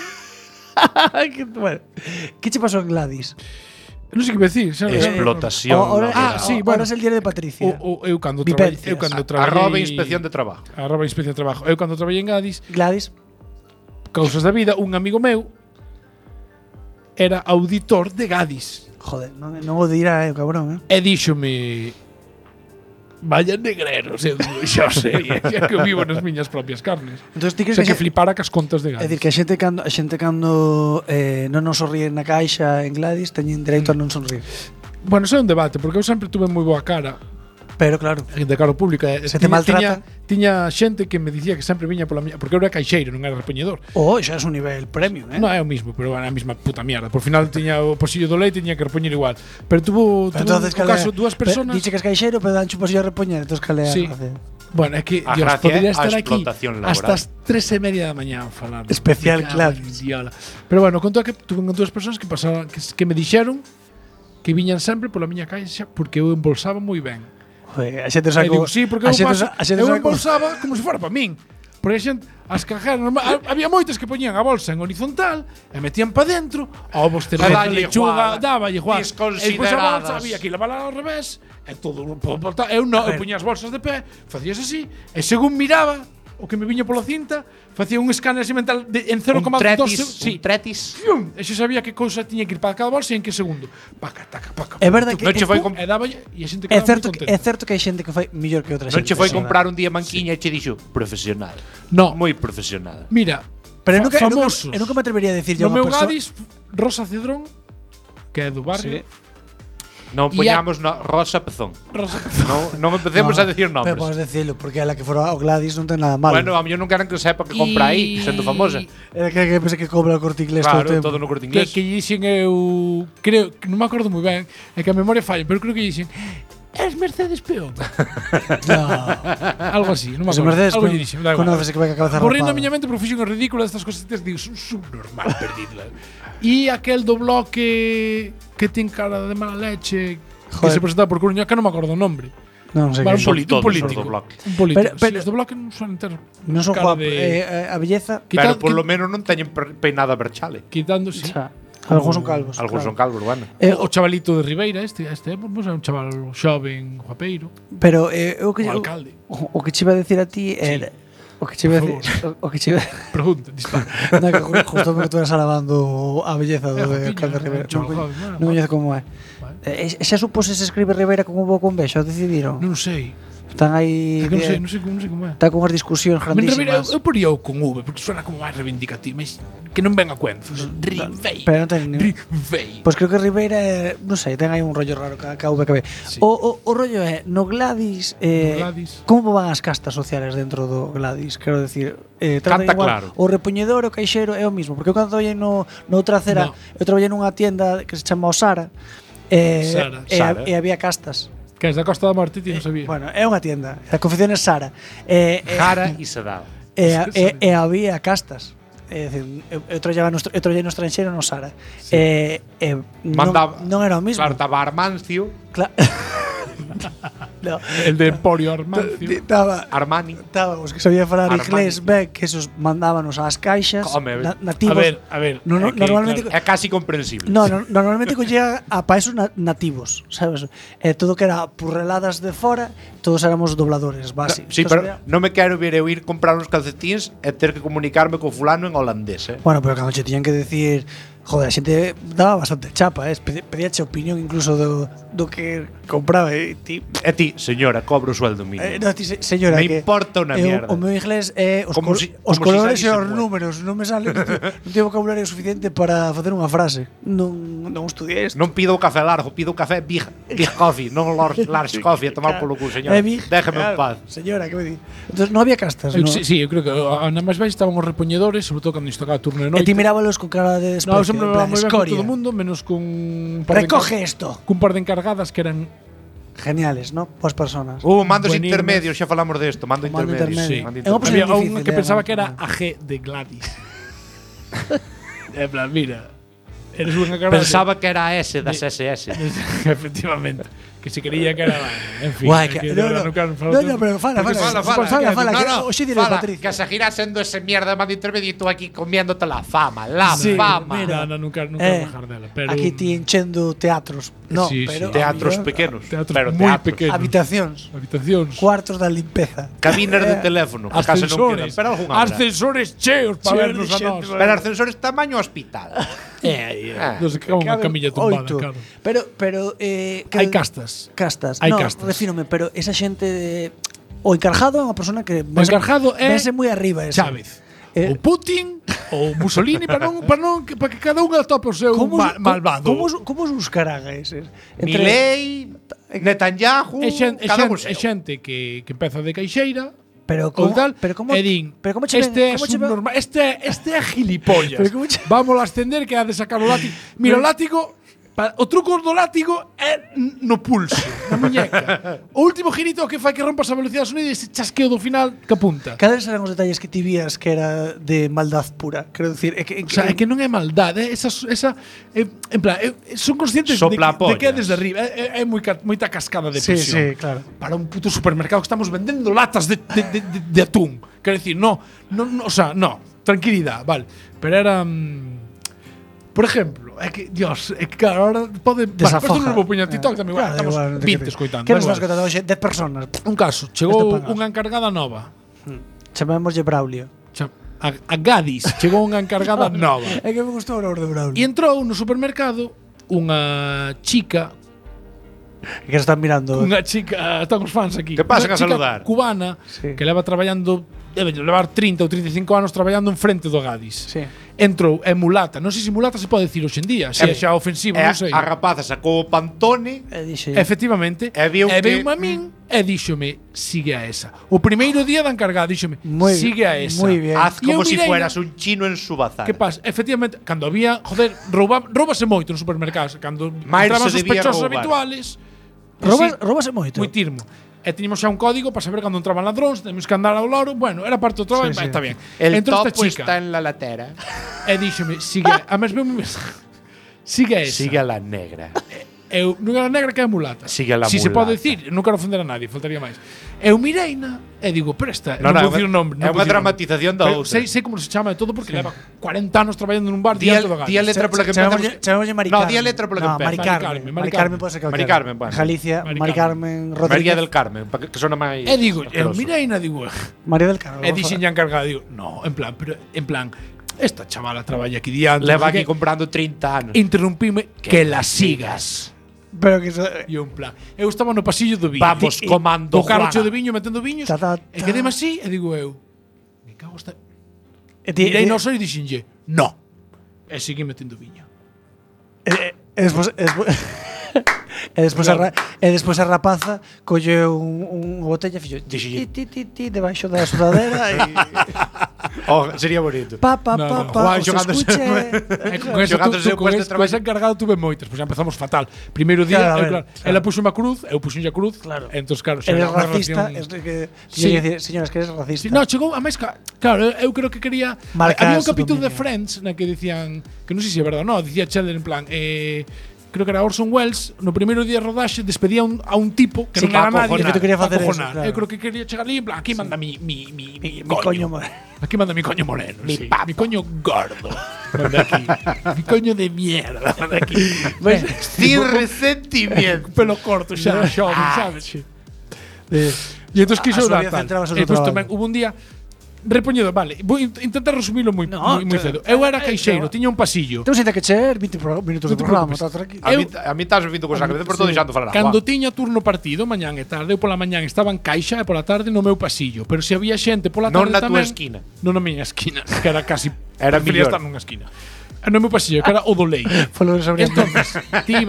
S3: Bueno, que che pasou en Gladys?
S2: Non sei que decir, xa
S1: Explotación.
S3: Ahora,
S2: sí,
S3: ahora
S2: bueno.
S3: é el diario de Patricia.
S2: Eu cando
S3: Vivencias.
S2: traballei
S1: Arroba inspección de trabajo.
S2: Arroba inspección de trabajo. Eu cando traballei en Gladys,
S3: Gladys.
S2: causas da vida, un amigo meu era auditor de Gadis.
S3: Joder, non o dirá, cabrón,
S2: E díxome vaya negreros, xa sei, xa que eu vivo nas miñas propias carnes.
S3: Entonces ti
S2: O
S3: crees
S2: sea, que
S3: que
S2: flipara cas contas
S3: É
S2: de Gadis.
S3: dicir, que a xente cando non nos sorríe na caixa en Gladys teñen dereito a non sonrir.
S2: Bueno, eso é un debate, porque eu sempre tuve moi boa cara
S3: Pero claro,
S2: de cara ao público.
S3: Se te maltratan.
S2: Tiña xente que me dicía que sempre viña pola miña, porque eu era caixeiro, non era repoñedor.
S3: xa é un nivel premium,
S2: Non é o mismo, pero era a mesma puta mierda. Por final tiña o pasillo do leite, tiña que repoñer igual. Pero tuvo
S3: Pero
S2: un
S3: entonces,
S2: caso dúas personas.
S3: Dice que es caixeiro, pero dan chupas a repoñer, entonces calea.
S2: Sí. Bueno, é que
S1: A
S2: Dios,
S1: gracia
S2: podría
S1: é a
S2: estar aquí
S1: explotación laboral.
S2: hasta as 3:30 da mañá falando.
S3: Especial
S2: Me cago
S3: claro.
S2: en diola. Pero bueno, conto que tuve con dúas persoas que pasaban que me dixeron que viñan sempre pola miña caixa porque eu embolsaba moi ben.
S3: Joder, a xente
S2: E
S3: saco.
S2: digo, sí, porque eu, paso,
S3: a xente
S2: eu
S3: saco.
S2: embolsaba como se fora para min. Porque a xente, as cajeras, había moitas que poñían a bolsa en horizontal e metían para dentro, ovos, cerveza,
S1: Dalle
S2: lechuga,
S1: igual.
S2: dáballe igual. E despois a
S1: Desconsideradas.
S2: bolsa había que lavarla ao revés, e todo. Eu non, eu poñía as bolsas de pé, facías así, e según miraba o que me viña pola cinta, facía un escáner así mental en 0,2
S1: Un tretis.
S2: Fium, e xa sabía que cousa tiña que ir para cada bolsa e en que segundo. Paca, taca, paca.
S3: É verdade que
S1: Non che foi com-
S2: E dáballe e a xente
S3: É
S2: quedaba
S3: certo,
S2: moi
S3: é
S2: contenta.
S3: certo que hai xente que fai mellor que outra
S1: Non
S3: xente.
S1: che foi
S3: sí,
S1: comprar un día manquiña e che dixo profesional.
S2: No.
S1: Moi profesional.
S2: Mira,
S3: Pero eu nunca,
S2: famosos.
S3: eu nunca me atrevería a decir yo
S2: No meu
S3: persona.
S2: Gadis, Rosa Cedrón, que é do barrio,
S1: Non poñamos Rosa Pezón. Non empecemos a decir
S3: Pero
S1: nombres.
S3: podes decirlo, porque ela que fora o Gladys non ten nada malo.
S1: Bueno, a mí non queren que sepa que compra aí, sendo famosa.
S3: Ela que pensa que cobra o Corte Inglés
S1: Claro,
S3: todo o tempo.
S1: todo no Corte
S2: Que
S1: Inglés.
S2: dixen eu creo que non me acordo moi ben, é que a memoria falla, pero creo que dixen es Mercedes Peón.
S3: No.
S2: Algo así, non me
S3: Pues
S2: acordo.
S3: Mercedes
S2: Algo
S3: Peón
S2: lle dixen, da igual.
S3: conócese que vai a cabeza
S2: Corriendo a
S3: rapada.
S2: miña mente, pero fixo un ridículo destas cosas, digo, son subnormal perdidlas. E aquel do bloque que ten cara de mala leche, que
S3: Joder.
S2: se presentaba por Coruña, que non me acordo o nombre.
S3: Non sei
S2: Vale,
S3: que
S2: un,
S1: Son
S2: un
S1: todos
S2: político.
S1: os do bloque.
S2: Un político.
S3: Pero-
S2: Si, os do bloque non suelen ter
S3: non son
S2: cara
S3: guapos.
S2: de-
S3: A belleza,
S1: Pero polo menos non teñen peinada Berchale.
S2: quitando,
S3: o
S2: sí.
S3: sea, algúns son calvos.
S1: Algúns son
S3: claro.
S1: calvos, bueno.
S2: O chavalito de Ribeira, este pues, é un chaval xoven, guapeiro,
S3: Pero o que
S2: o alcalde.
S3: o que che iba a decir a ti era o que che iba a
S2: Por
S3: decir, o que che iba
S2: Pregunta, dispara.
S3: no, que justo me que tú eras alabando a belleza do
S2: Jopiño,
S3: alcalde Rivera.
S2: chaval
S3: Non
S2: joven, bueno,
S3: non coñezo como é. Xa supose se escribe Rivera con un bo con B, xa o decidiron.
S2: Non sei.
S3: Están aí
S2: É que non sei como é.
S3: Está con unhas discusións
S2: Men Rivera,
S3: grandísimas.
S2: eu poría o con V, porque suena como máis reivindicativo, mas que non ven a cuenzos. Rivei.
S3: Pero non ten ni
S2: Rivei.
S3: Pois creo que Ribeira é, non sei, ten aí un rollo raro ca VKB.
S2: Sí.
S3: O rollo é no Gladys,
S2: No Gladys.
S3: como van as castas sociales dentro do Gladys? Quero decir, tratan
S1: Canta
S3: igual,
S1: claro.
S3: o repoñedor, o caixeiro é o mismo, porque eu cando traballei no outra acera,
S2: No.
S3: eu traballei nunha tienda que se chama o Sara.
S2: Sara.
S1: Sara.
S3: E había castas.
S2: Que es da Costa da Morte, ti non sabía.
S3: Bueno, é unha tienda, a confecciones Sara.
S1: Jara e Sedal.
S3: E había castas. É dicir, eu traballei no estranxeiro no Sara.
S1: Mandaba-
S3: non era o mismo.
S1: Claro, estaba Armancio,
S3: No.
S2: El de Emporio Armancio.
S3: Estaba
S1: Armani.
S3: os que sabían falar
S1: Armani.
S3: inglés, que esos mandábanos ás caixas
S1: Home,
S3: nativos.
S2: A ver.
S3: No,
S2: é que,
S3: normalmente
S2: claro,
S1: É casi comprensible.
S3: normalmente collía a paesos nativos, sabes? Todo que era purreladas de fora, todos éramos dobladores, básicos.
S1: Sí, pero non me quero vir eu ir comprar uns calcetíns e ter que comunicarme co fulano en holandés,
S3: Bueno, pero cando che tiñan que decir, joder, a xente daba bastante chapa, pedíache opinión incluso do que compraba e ti.
S1: E ti, señora, cobro o sueldo mínimo.
S3: No, ti, señora,
S1: Me
S3: que
S1: importa una mierda.
S3: O meu inglés é os,
S1: Como
S3: os
S1: si
S3: colores e
S1: salise
S3: os
S1: bueno.
S3: números, non me sale, non teño vocabulario suficiente para facer unha frase. Non estudiei isto.
S1: Non pido o café largo, pido o café big coffee, non large coffee, a tomar polo cu, señor. Déjame en paz.
S3: Señora, que me di? Entonces non había castas, non?
S2: Sí, eu creo que na máis baixo estaban os repoñedores, sobre todo cando isto tocaba turno de
S3: E
S2: noite.
S3: ti mirábalos con cara de desprecio.
S2: No, sempre
S3: en
S2: me va
S3: plan,
S2: moi ben con
S3: escoria.
S2: todo o mundo, menos cun un par de
S3: Recoge isto.
S2: cun par de encargadas que eran
S3: Geniales, ¿no? Pues personas.
S1: Mandos
S2: Buenísimas.
S1: intermedios, xa falamos desto, mando
S3: Mando
S1: intermedios.
S3: intermedio.
S1: Mando
S3: É unha
S1: intermedios.
S2: había
S3: difícil,
S2: un que pensaba
S3: ¿no?
S2: que era AG de Gladys. En plan, mira, eres unha encargada.
S1: Pensaba que era S das SS.
S2: Efectivamente. Que se creía que era. En fin.
S3: Guai,
S2: é
S3: que-
S2: de
S3: no,
S2: verdad,
S3: no.
S2: quero falar
S3: No,
S2: tanto.
S3: pero fala,
S2: Porque
S3: fala.
S2: se-
S3: Fala, que hoxe diré Patricia.
S1: que seguirá sendo ese mierda de mando intermedio y tú aquí comiéndote la fama, la
S3: Sí,
S1: fama.
S3: mira.
S2: No, nunca bajar dela, pero
S3: Aquí ti enchendo teatros. No,
S2: Sí,
S3: pero
S2: sí.
S1: Teatros
S3: había
S1: pequenos,
S2: teatros
S1: pero
S2: moi
S1: teatros.
S2: pequenos.
S3: habitacións,
S2: Habitacións.
S3: cuartos da limpeza.
S1: Cabinas de teléfono, que case non quedan,
S2: Ascensores.
S1: pero algún habrá.
S2: Ascensores cheos para
S3: Cheos de
S2: vernos a
S3: xente,
S2: nós.
S1: Pero ascensores tamaño hospital.
S2: Non sei que unha
S3: Caben
S2: camilla tumbada,
S3: oito.
S2: claro.
S3: Pero
S2: Hai castas.
S3: Castas.
S2: Hai
S3: no,
S2: castas.
S3: refírome, pero esa xente o encargado é unha persona que
S2: O encargado é
S3: vense moi arriba ese.
S2: Chávez.
S3: Eh,
S2: Ou Putin, ou Mussolini, para que cada un atope o seu malvado.
S3: Como os buscarán a eses?
S1: Milei, Netanyahu,
S2: É xente,
S1: cada un seu.
S2: que empeza de caixeira
S3: Pero
S2: ou
S3: como,
S2: tal,
S3: pero como,
S2: e din,
S3: pero como che ven-
S2: este é
S3: como che ven-
S2: subnormal, este é gilipollas.
S3: Pero como che-
S2: Vamos a ascender que ha de sacar o látigo. Mira, o látigo, o truco do látigo é no pulso, na muñeca. O último girito que fai que rompas a velocidade do sonido e ese chasqueo do final que apunta.
S3: Cales eran os detalles que ti vías que era de maldad pura? Quero dicir,
S2: O sea, é que non é maldade, esa en plan, son conscientes de que é desde arriba, é moita cascada de
S3: Sí,
S2: presión.
S3: sí, claro.
S2: Para un puto supermercado que estamos vendendo latas de atún. Quero dicir, no, o sea, no, tranquilidade, vale. Pero era por ejemplo, é que, Dios, é que claro, ahora pode
S3: Desafoja.
S2: Bueno, non vou poñer TikTok tamén,
S3: Claro,
S2: estamos
S3: igual, non te
S2: 20
S3: queres.
S2: escoitando.
S3: Que nos
S2: da
S3: vas
S2: igual.
S3: contando hoxe? 10 personas.
S2: Un caso,
S3: Este
S2: chegou
S3: pagas.
S2: unha encargada nova.
S3: Chamémoslle Braulio.
S2: A Gadis chegou unha encargada nova.
S3: É que me gustou o nombre de Braulio.
S2: E entrou no supermercado unha chica,
S3: Que están mirando.
S2: están os fans aquí.
S1: Que pasen
S2: unha
S1: a
S2: chica
S1: saludar.
S2: cubana
S3: Sí.
S2: que leva traballando, debe levar 30 ou 35 anos traballando en frente do Gadis.
S3: Sí.
S2: entrou é mulata. Non sei se mulata se pode decir hoxe en día, se é xa ofensivo, non sei.
S1: A rapaza sacou o Pantone.
S2: Efectivamente, e viu a min e díxome, sigue a esa. O primeiro día da encargada díxome, sigue a esa.
S3: Muy bien.
S1: Haz como si fueras un chino en su bazar.
S2: Que pasa? Efectivamente, cando había, joder, róbase moito nos supermercados, cando
S1: Máis
S2: entraban
S1: se debía
S2: sospechosos
S1: roubar.
S2: habituales.
S3: Róbase moito.
S2: Moi tirmo. E tiñamos xa un código para saber cando entraban ladróns, temos que andar ao loro. Bueno, era parte do traballo, está bien.
S1: El
S2: Entrou
S1: topo
S2: esta chica
S1: está en la latera.
S2: e díxome, sigue, a mes veu un mensaje. Sigue a esa.
S1: Sigue a la negra.
S2: Eu non era negra que é mulata.
S1: Sigue a la
S2: si se
S1: mulata.
S2: pode dicir, non quero ofender a nadie, faltaría máis. Eu mireina e digo, pero esta,
S1: Non,
S2: non
S1: non,
S2: vou dicir o nome.
S1: é unha dramatización da outra.
S2: Sei como se chama e todo porque leva 40 anos traballando nun bar diante do
S1: Di a letra pola que empezamos.
S3: Chamémoslle Mari
S1: No,
S3: Carmen.
S1: di a letra pola que empezamos.
S3: Mari Carmen pode ser calquera.
S1: Mari Carmen, bueno.
S3: Galicia, Mari Carmen Rodríguez.
S1: María del Carmen, que sona máis.
S2: E digo,
S1: asqueroso.
S2: mireina, digo,
S3: María del Carmen.
S2: e dixen ya encargada, digo, no, en plan, esta chavala traballa aquí diante.
S1: Leva
S2: non sei
S1: aquí
S2: que.
S1: comprando 30 anos.
S2: Interrumpime que la sigas.
S3: Pero que
S2: E un plan. Eu estaba no pasillo do viño.
S1: Vamos comando
S2: O carro
S1: Juana.
S2: cheo de viño, metendo viños. E quedeme así e digo eu, me cago esta. Mirei no ollo e dixenlle, no. E segui metendo viño.
S3: E despois a rapaza colleu unha botella e fixo ti debaixo da sudadera e
S1: Oh, sería bonito.
S2: Juan
S3: os escuche.
S2: Con esa encargado tuve moitas, pois empezamos fatal. Primeiro día,
S3: Claro,
S2: ela puxo unha cruz, eu puxo unha cruz.
S3: Claro.
S2: Entón, claro, xa
S3: Eres
S2: era unha
S3: racista,
S2: relación-
S3: es que
S2: Sí.
S3: decir, señoras, que eres racista.
S2: No, chegou a máis claro, eu creo que quería
S3: Marcar
S2: había un
S3: su
S2: capítulo de
S3: dominio.
S2: Friends na que dicían, que non sei se é verdade ou non, dicía Chandler en plan, creo que era Orson Welles, no primeiro día de rodaxe despedía a un tipo que
S3: Sí,
S2: non era
S3: pa
S2: nadie,
S3: acojonar. Que tú querías
S2: pa
S3: facer eso,
S2: acojonar.
S3: claro.
S2: Eu creo que quería chegar ali en plan, aquí manda mi
S3: coño moreno.
S2: Aquí manda mi coño moreno,
S1: Mi
S2: sí.
S1: papa.
S2: Mi coño gordo. Manda aquí. Mi coño de mierda, manda aquí.
S1: Sin resentimiento.
S2: Pelo corto xa, xoven, sabes? E entón quiso
S3: a súa
S2: dar
S3: vida
S2: tal.
S3: centrábase
S2: E
S3: no
S2: pois
S3: traballo.
S2: tamén hubo un día repoñido, vale, vou intentar resumilo moi cedo. Eu era caixeiro, tiña un pasillo.
S3: Temos ainda que cheer 20 minutos de programa, está tranquilo.
S1: A mí estás vindo con sangre, por todo deixando falar a
S2: Cando
S1: Juan.
S2: tiña turno partido, mañán e tarde, eu pola mañán estaba en caixa e pola tarde no meu pasillo. Pero se había xente pola
S1: Non
S2: tarde
S1: na túa
S2: tamén,
S1: esquina.
S2: Non na miña esquina, que era casi
S1: Era
S2: prefería
S1: mellor.
S2: estar nunha esquina. No meu pasillo, que era o do lei.
S3: Falo sobre
S2: Entonces,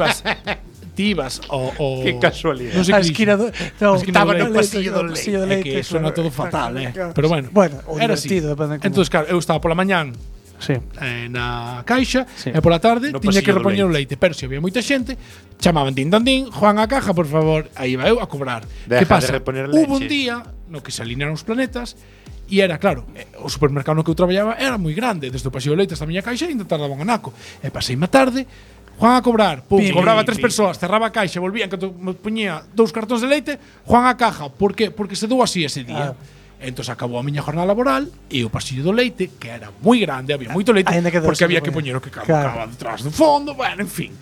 S2: ti ibas o
S1: Qué casualidad.
S2: Non sei
S3: a
S2: que
S3: esquina do
S2: A esquina
S1: Estaba
S2: do
S1: no
S2: leite.
S1: pasillo do
S3: pasillo
S2: É que suena todo fatal,
S3: Claro.
S2: Pero bueno,
S3: o
S2: era así.
S3: divertido, depende de como.
S2: Entonces, claro, eu estaba pola mañán
S3: Sí.
S2: na caixa
S3: Sí.
S2: e pola tarde
S1: No
S2: tiña que
S1: pasillo do
S2: repoñer o leite, pero se había moita xente, chamaban din dan din, Juan a caja, por favor, aí va eu a cobrar.
S1: Deja
S2: Que pasa?
S1: de repoñer
S2: Hubo un
S1: leche.
S2: día no que se alinearon os planetas e era, claro, o supermercado no que eu traballaba era moi grande, desde o pasillo do leite hasta a miña caixa ainda tardaba un anaco. E pasei má tarde, Juan a cobrar, pum, cobraba 3 persoas, cerraba a caixa, volvían que me poñía 2 cartóns de leite, Juan a caja, porque se dou así ese día. Entón acabou a miña jornada laboral e o pasillo do leite, que era moi grande, había moito leite,
S3: Aínda quedou
S2: porque
S3: sin
S2: había que
S3: poñer.
S2: poñer o que
S3: Claro.
S2: cababa detrás do fondo, bueno, en fin.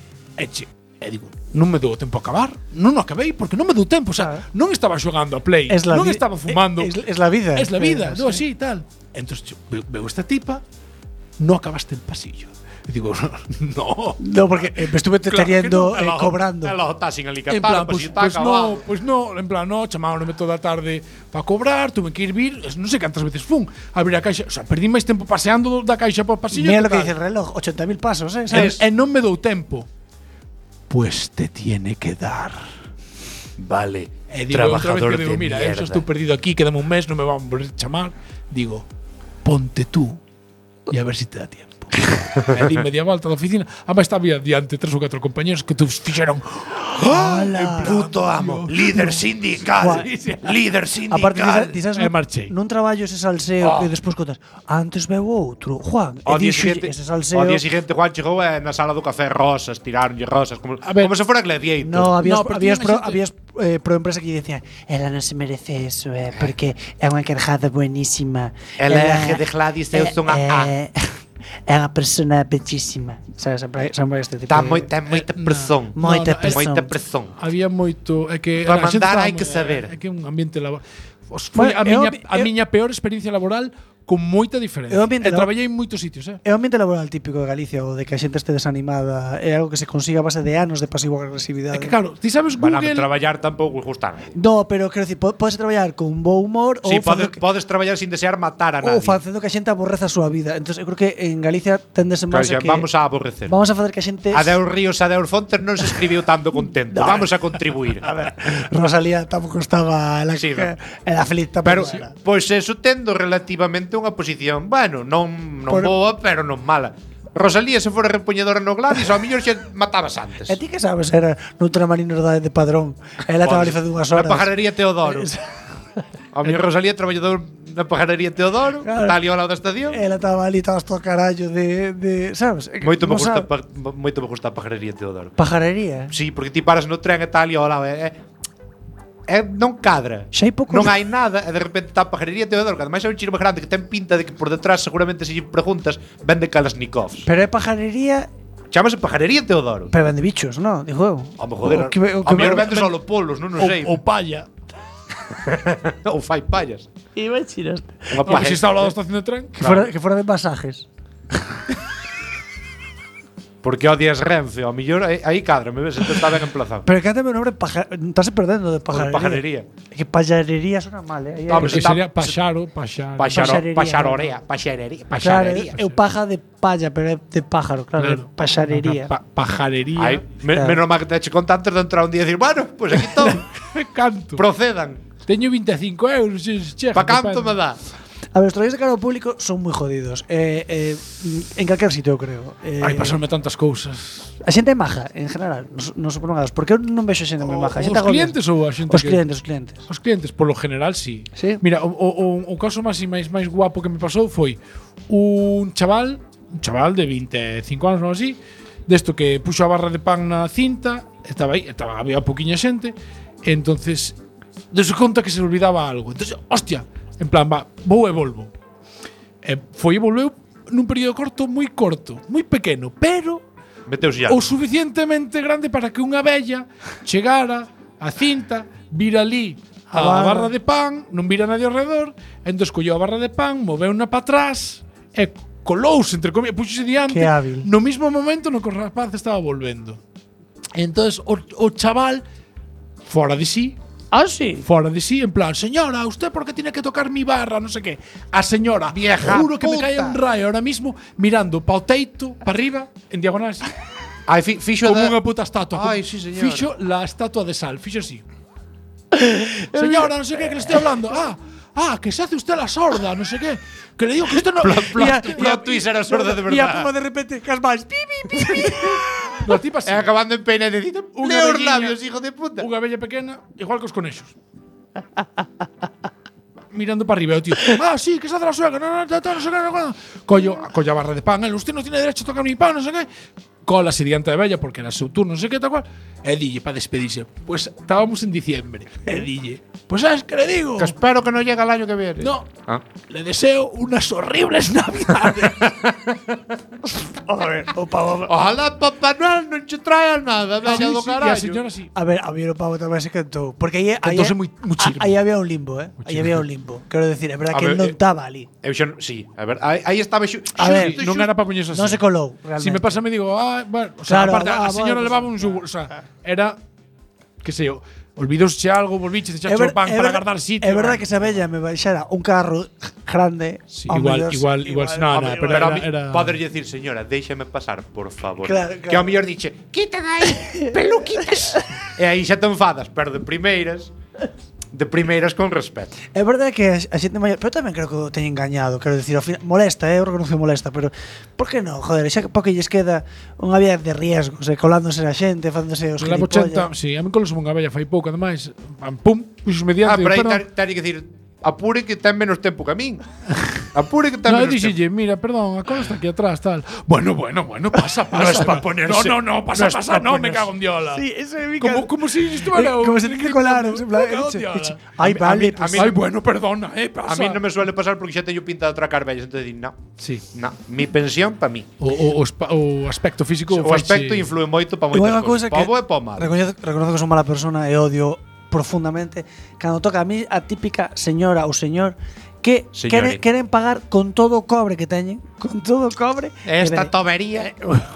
S2: E digo, non me dou tempo a acabar, non o acabei porque non me dou tempo, o sea, non estaba xogando a Play,
S3: Es la
S2: non
S3: vi-
S2: estaba fumando.
S3: Es la vida.
S2: Es la vida,
S3: Sí.
S2: dou así e tal. Entón veo esta tipa, non acabaste el pasillo. E digo, no.
S3: No, porque estuve teniendo,
S1: Ela-
S3: cobrando.
S1: Ela está sin
S2: En
S1: alicantar,
S2: plan,
S1: pues,
S2: pues no, en plan, no, chamáronme toda a tarde para cobrar, tuve que ir non sei cantas veces fun a abrir a caixa, o sea, perdí máis tempo paseando da caixa por pasillo.
S3: Mira lo que
S2: tal.
S3: dice el reloj, 80.000 pasos, ¿eh?
S2: E
S3: ¿Sabes?
S2: non me dou tempo. Pues te tiene que dar.
S1: Vale,
S2: E digo, outra vez
S1: trabajador
S2: que digo,
S1: de
S2: mira,
S1: mierda.
S2: eu estou perdido aquí, quedame un mes, non me van a volver a chamar. Digo, ponte tú e a ver si te dá tiempo. E di media volta da oficina, estaba diante 3 ou 4 compañeros que te fixeron
S1: Puto amo, líder sindical, líder
S3: Aparte,
S1: sindical.
S3: dizas,
S2: E marchei.
S3: nun traballo ese salseo que despois contas, antes veu outro, Juan,
S1: Ao
S3: e
S1: día
S3: dixo
S1: siguiente,
S3: ese salseo.
S1: ao día siguiente Juan chegou na sala do café rosas, tiraronlle rosas como
S2: ver,
S1: se fora Gladiator.
S3: No, habías,
S2: No, pero
S3: habías,
S2: tiña
S3: pro,
S2: xente-
S3: habías pro empresa que decían, ela non se merece eso, porque é unha encargada buenísima.
S1: Ela é a G de Gladys, eu son a A.
S3: É unha persona bellísima. Sabes, sempre este tipo
S1: Ten
S3: de...
S1: moita presión.
S3: Moita
S2: No, no,
S3: presión.
S1: Moita presión.
S2: Había moito, é que
S1: Para
S2: a xente
S1: mandar
S2: estaba
S1: hai que saber.
S2: É que un ambiente laboral. Foi
S3: Bueno,
S2: a miña peor experiencia laboral con moita diferencia.
S3: É o ambiente
S2: E traballei en moitos sitios,
S3: É o ambiente laboral típico de Galicia, o de que a xente este desanimada, é algo que se consiga a base de anos de
S2: É
S3: pasivo-agresividade.
S2: que claro, ti sabes
S1: Van a
S2: Google…
S1: traballar tampouco gustar.
S3: No, pero quero dicir, podes traballar con bo humor
S1: Sí,
S3: ou facer
S1: podes traballar sin desear matar a nadie.
S3: ou facendo que a xente aborreza a súa vida. Entonces, eu creo que en Galicia tendese máis a que
S1: Vamos a aborrecer.
S3: vamos a facer que a xente
S1: Adeus Ríos, adeus Fontes non se escribiu tanto contento. Vamos a contribuir.
S3: A ver, Rosalía tampouco estaba ela
S1: Sí,
S3: que era feliz
S1: Pero,
S3: tampouco era.
S1: pois eso tendo relativamente unha posición, bueno, non boa, pero non mala. Rosalía se fora repoñedora no Gladys, ao mellor xa matabas antes.
S3: E ti que sabes, era Ultramarino de Padrón. Ela estaba ali facendo unhas horas.
S1: Na pajarería Teodoro. A mi Rosalía traballador na pajarería Teodoro,
S3: Claro.
S1: está ali ao lado da estación.
S3: Ela estaba ali, estaba hasta o carallo de sabes?
S1: Moito me
S3: Non
S1: gusta,
S3: sabe.
S1: moito me gusta a pajarería Teodoro.
S3: Pajarería.
S1: Sí, porque ti paras no tren e tal ali ao lado, non cadra.
S3: Xa hai poucos-
S1: Non hai nada e de repente está a pajarería Teodoro, que ademais é un chirme grande que ten pinta de que por detrás seguramente se lle preguntas vende Kalashnikovs.
S3: Pero é pajarería,
S1: Chámase pajarería Teodoro.
S3: pero vende bichos, non? Dijo eu.
S1: A lo joder, a mellor vende solo polos, non sei.
S2: O palla.
S1: Ou fai payas.
S3: Imaginaste.
S1: Unha
S2: No, que
S1: paja.
S2: si está ao lado da estación de tren.
S3: Que fuera de masajes.
S1: Porque odias Renfe, ao mellor aí cadra, me ves, está ben emplazado.
S3: Pero cántame o nombre estás perdendo de pajarería.
S1: Pajarería.
S3: Que pajarería suena mal, eh.
S1: Vamos,
S2: Que
S1: está-
S2: sería paxaro, paxaro.
S3: Paxarería.
S1: Paxarería.
S3: Claro, eu paja de palla, pero é de pájaro, claro.
S2: Claro.
S3: Pajarería.
S2: Pajarería.
S1: Ai,
S3: Claro.
S1: menos mal que te eche conta antes de entrar un día e decir, bueno, pues aquí todo.
S2: Canto.
S1: Procedan.
S2: Teño 25 euros. Che,
S1: Pa canto me dá.
S3: A ver, os traballos de cara ao público son moi jodidos. En calquer sitio, eu creo.
S2: Ai, pasarme tantas cousas.
S3: A xente é maja, en general, non supernogados. Porque eu non vexo xente moi maja. A xente
S2: Os
S3: agobia.
S2: clientes ou a xente
S3: Os
S2: que…
S3: clientes, os clientes.
S2: Os clientes, polo general, sí.
S3: Sí?
S2: Mira, o caso máis guapo que me pasou foi un chaval de 25 anos ou así, desto que puxo a barra de pan na cinta, había poquinha xente, e entonces deso conta que se le olvidaba algo. Entonces, hostia, en plan, vou e volvo. Foi e volveu nun período moi corto, moi pequeno, pero
S1: Meteus ya.
S2: o suficientemente grande para que unha vella chegara a cinta, vira ali a barra de pan, non vira nadie ao redor, entón colleu a barra de pan, moveuna para atrás e colouse, entre comillas, puxose diante.
S3: Que hábil.
S2: No mismo momento no que o rapaz estaba volvendo. Entonces o chaval, fora de sí, fora de sí, en plan, señora, ¿usted por qué tiene que tocar mi barra? No sé qué. A señora,
S1: Vieja
S2: juro que me
S1: puta.
S2: cae un rayo ahora mismo mirando pa o teito, para arriba, en diagonal así,
S1: Ai, fixo
S2: como
S1: da-
S2: unha puta estatua.
S1: Ai,
S2: como-
S1: sí, señora.
S2: Fixo la estatua de sal, fixo así. Señora, no sé qué, que le estoy hablando. Que se hace usted la sorda, no sé qué. Que le digo que usted no…
S1: Plot twist era sorda de
S3: E a
S1: verdade.
S3: puma de repente, cas máis.
S2: La tipa así.
S1: E acabando en pena de dicir,
S2: Unha
S1: leo os
S2: velliña.
S1: labios, hijo de puta.
S2: Unha bella pequena, igual que os conexos. Mirando para arriba, o tío. Sí, que se hace la suegra. No sé qué. Colla barra de pan. Usted no tiene derecho a tocar mi pan, no sé qué. Cola se diante de bella porque era su turno, no sé qué, tal cual. E dille para despedirse. Pues estábamos en diciembre. E dille, pues ¿sabes qué le digo?
S1: Que espero que no llegue el año que viene.
S2: No.
S1: Ah.
S2: Le deseo unas horribles navidades.
S1: Ojalá Papá Noel non che traia nada, bella do
S2: Y
S1: carallo.
S2: a señora sí.
S3: A ver, a mí o pavo tamén se cantou. Porque aí
S2: Cantouse moi chirmo.
S3: aí había un limbo, eh. Aí había un limbo. Quero decir, é verdad
S1: A
S3: que
S1: ver,
S3: non estaba ali.
S1: Eu xa, sí, a ver, aí estaba
S3: A ver,
S2: Non era para poñerse así.
S3: Non se colou, realmente.
S2: Si me pasa me digo, bueno, o sea,
S3: Claro,
S2: aparte a señora
S3: bueno,
S2: levaba un yogur, o sea, era que sei eu, olvidouse algo, volviche,
S3: É
S2: echache o pan para guardar sitio.
S3: É verdad que se bella me baixara un carro grande.
S2: Sí,
S3: home,
S2: igual, no, pero
S1: a mí,
S2: era
S1: poder decir, señora, déixame pasar, por favor.
S3: Claro, claro.
S1: Que ao mellor diche, quita de aí, peluquitas. E aí xa te enfadas, pero de primeiras con respeto.
S3: É verdade que a xente maior, pero tamén creo que o teñen engañado, quero decir, ao final molesta, eu reconozco que molesta, pero por que non? Joder, xa que porque lles queda unha vida de riesgos, colándose a xente, facéndose os
S2: Levo
S3: gilipollas.
S2: 80, sí, a mí colose unha bella fai pouco, ademais, pum, puxos mediante.
S1: Pero aí
S2: perdón.
S1: ten que decir, apure que ten menos tempo que a min. Apure que ten
S2: No,
S1: menos tempo.
S2: dixille, mira, perdón, a cola está aquí atrás, tal. Bueno, pasa.
S1: No es pa ponerse.
S2: No, pasa,
S1: No es pa
S2: no, me
S1: ponerse.
S2: cago en diola.
S3: Sí, eso é
S2: Como si estuviera…
S3: como se te colaron, en plan,
S2: Me cago en
S3: eche,
S2: diola.
S3: eche. Ai, vale,
S1: a mí-
S2: Ay, bueno, perdona, pasa.
S1: A mí non me suele pasar porque xa teño pinta de atracar vellas, entón digo, no,
S2: Sí.
S1: no, mi pensión pa mí.
S2: O aspecto físico
S1: O aspecto influe moito pa
S3: Igual
S1: moitas
S3: unha cousa
S1: cousas. Pa
S3: que
S1: bo e pa mal.
S3: reconozco que son mala persona e odio profundamente cando toca a mí a típica señora ou señor que
S1: Señores.
S3: queren pagar con todo o cobre que teñen, con todo o cobre.
S1: Esta tobería.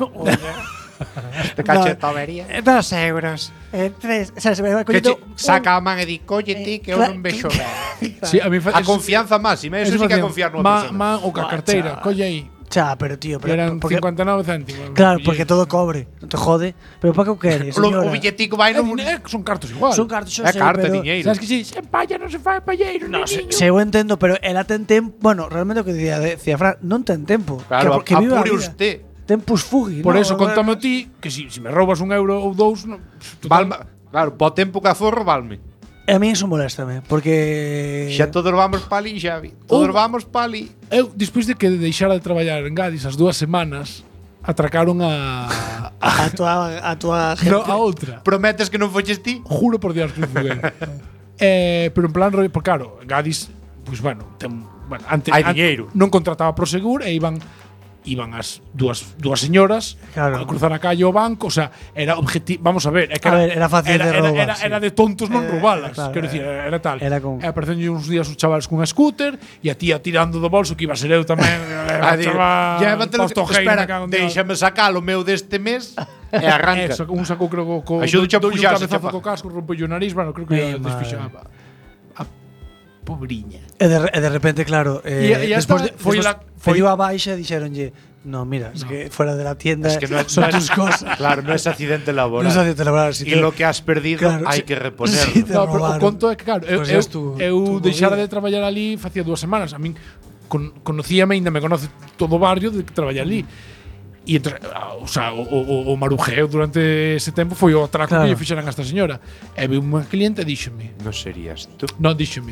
S1: Este cacho de tobería.
S3: 2 euros. 3, o sea, se me va
S1: Que
S3: collendo
S1: saca a man e di, colle ti que eu non vexo ben.
S2: Sí, a mí
S1: A confianza máxima, eso sí que é confiar nunha persona.
S2: Man, o ca carteira, colle aí.
S3: pero tío,
S2: Que eran
S3: porque,
S2: 59 céntimos.
S3: claro, porque todo cobre, non te jode. Pero para que o queres, señora?
S1: O billetico vai no.
S2: Son cartos igual.
S3: Son cartos,
S1: É carta,
S3: pero,
S1: diñeiro.
S2: Sabes que si se empalla non se fai palleiro,
S3: No,
S2: niño.
S3: se eu entendo, pero ela ten tempo. Bueno, realmente o que decía Fran, non ten tempo.
S1: Claro,
S3: que viva a
S1: apure
S3: vida.
S1: usted.
S3: Tempus fugi.
S2: Por
S3: no,
S2: eso, contame a ti que si me robas un euro ou dous,
S1: Valma, claro, po tempo que aforro, valme.
S3: A mí eso moléstame, porque
S1: Xa todos vamos pa ali, Xavi. Todos vamos pa ali.
S2: Eu, despois de que deixara de traballar en Gadis as 2 semanas, atracaron a
S3: a tua gente.
S2: no, a outra.
S1: Prometes que non foches ti?
S2: Juro por Dios que non fui eu. Pero en plan, porque claro, Gadis, pues bueno, antes
S1: Hai diñeiro.
S2: non contrataba Prosegur e iban as dúas señoras
S3: Claro.
S2: a cruzar a calle ao banco, o sea, era objetivo, vamos a ver, é que
S3: A ver, era fácil de roubar, sí.
S2: era de tontos non roubalas,
S3: claro,
S2: quero dicir, era tal.
S3: era con-
S2: E aparecen uns días os chavales cunha scooter e a tía tirando do bolso que iba a ser eu tamén.
S1: Llévatelo, espera, déixame sacar o meu deste mes e arranca.
S2: Un sacou creo co
S1: Axúdache a
S2: doulle un
S1: puxarse,
S2: cabezazo
S1: chapa.
S2: co casco, rompeulle o nariz, bueno, creo que
S3: Ai,
S2: desfixaba. A pobriña.
S3: E de repente, claro,
S2: E
S3: despois
S2: esta foi la-
S3: pediu a baixa e dixeronlle, no, mira, es que fuera de la tienda
S1: Es que no es-
S3: son
S1: no es-
S3: tus cosas.
S1: Claro, no es accidente
S3: No
S1: laboral.
S3: es accidente laboral. Si
S1: Y lo que has perdido
S3: Claro,
S1: hay
S3: sí.
S1: que reponerlo.
S3: Sí, te
S2: No, pero o
S3: robaron.
S2: conto é que claro,
S3: Pues ya es tu
S2: deixara
S3: movida.
S2: de traballar ali facía 2 semanas. A min conocíame, ainda me conoce todo o barrio de que traballa ali. E entre, o sea, o marujeo durante ese tempo foi o atraco
S3: Claro.
S2: que lle fixeran a esta señora. E vi unha cliente e díxome,
S1: No serías tú.
S2: non, díxome,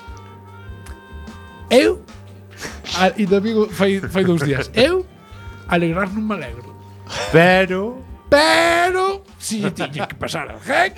S2: eu, e domingo fai 2 días, eu alegrar non me alegro.
S1: Pero
S2: Pero si tiña que pasar al gen.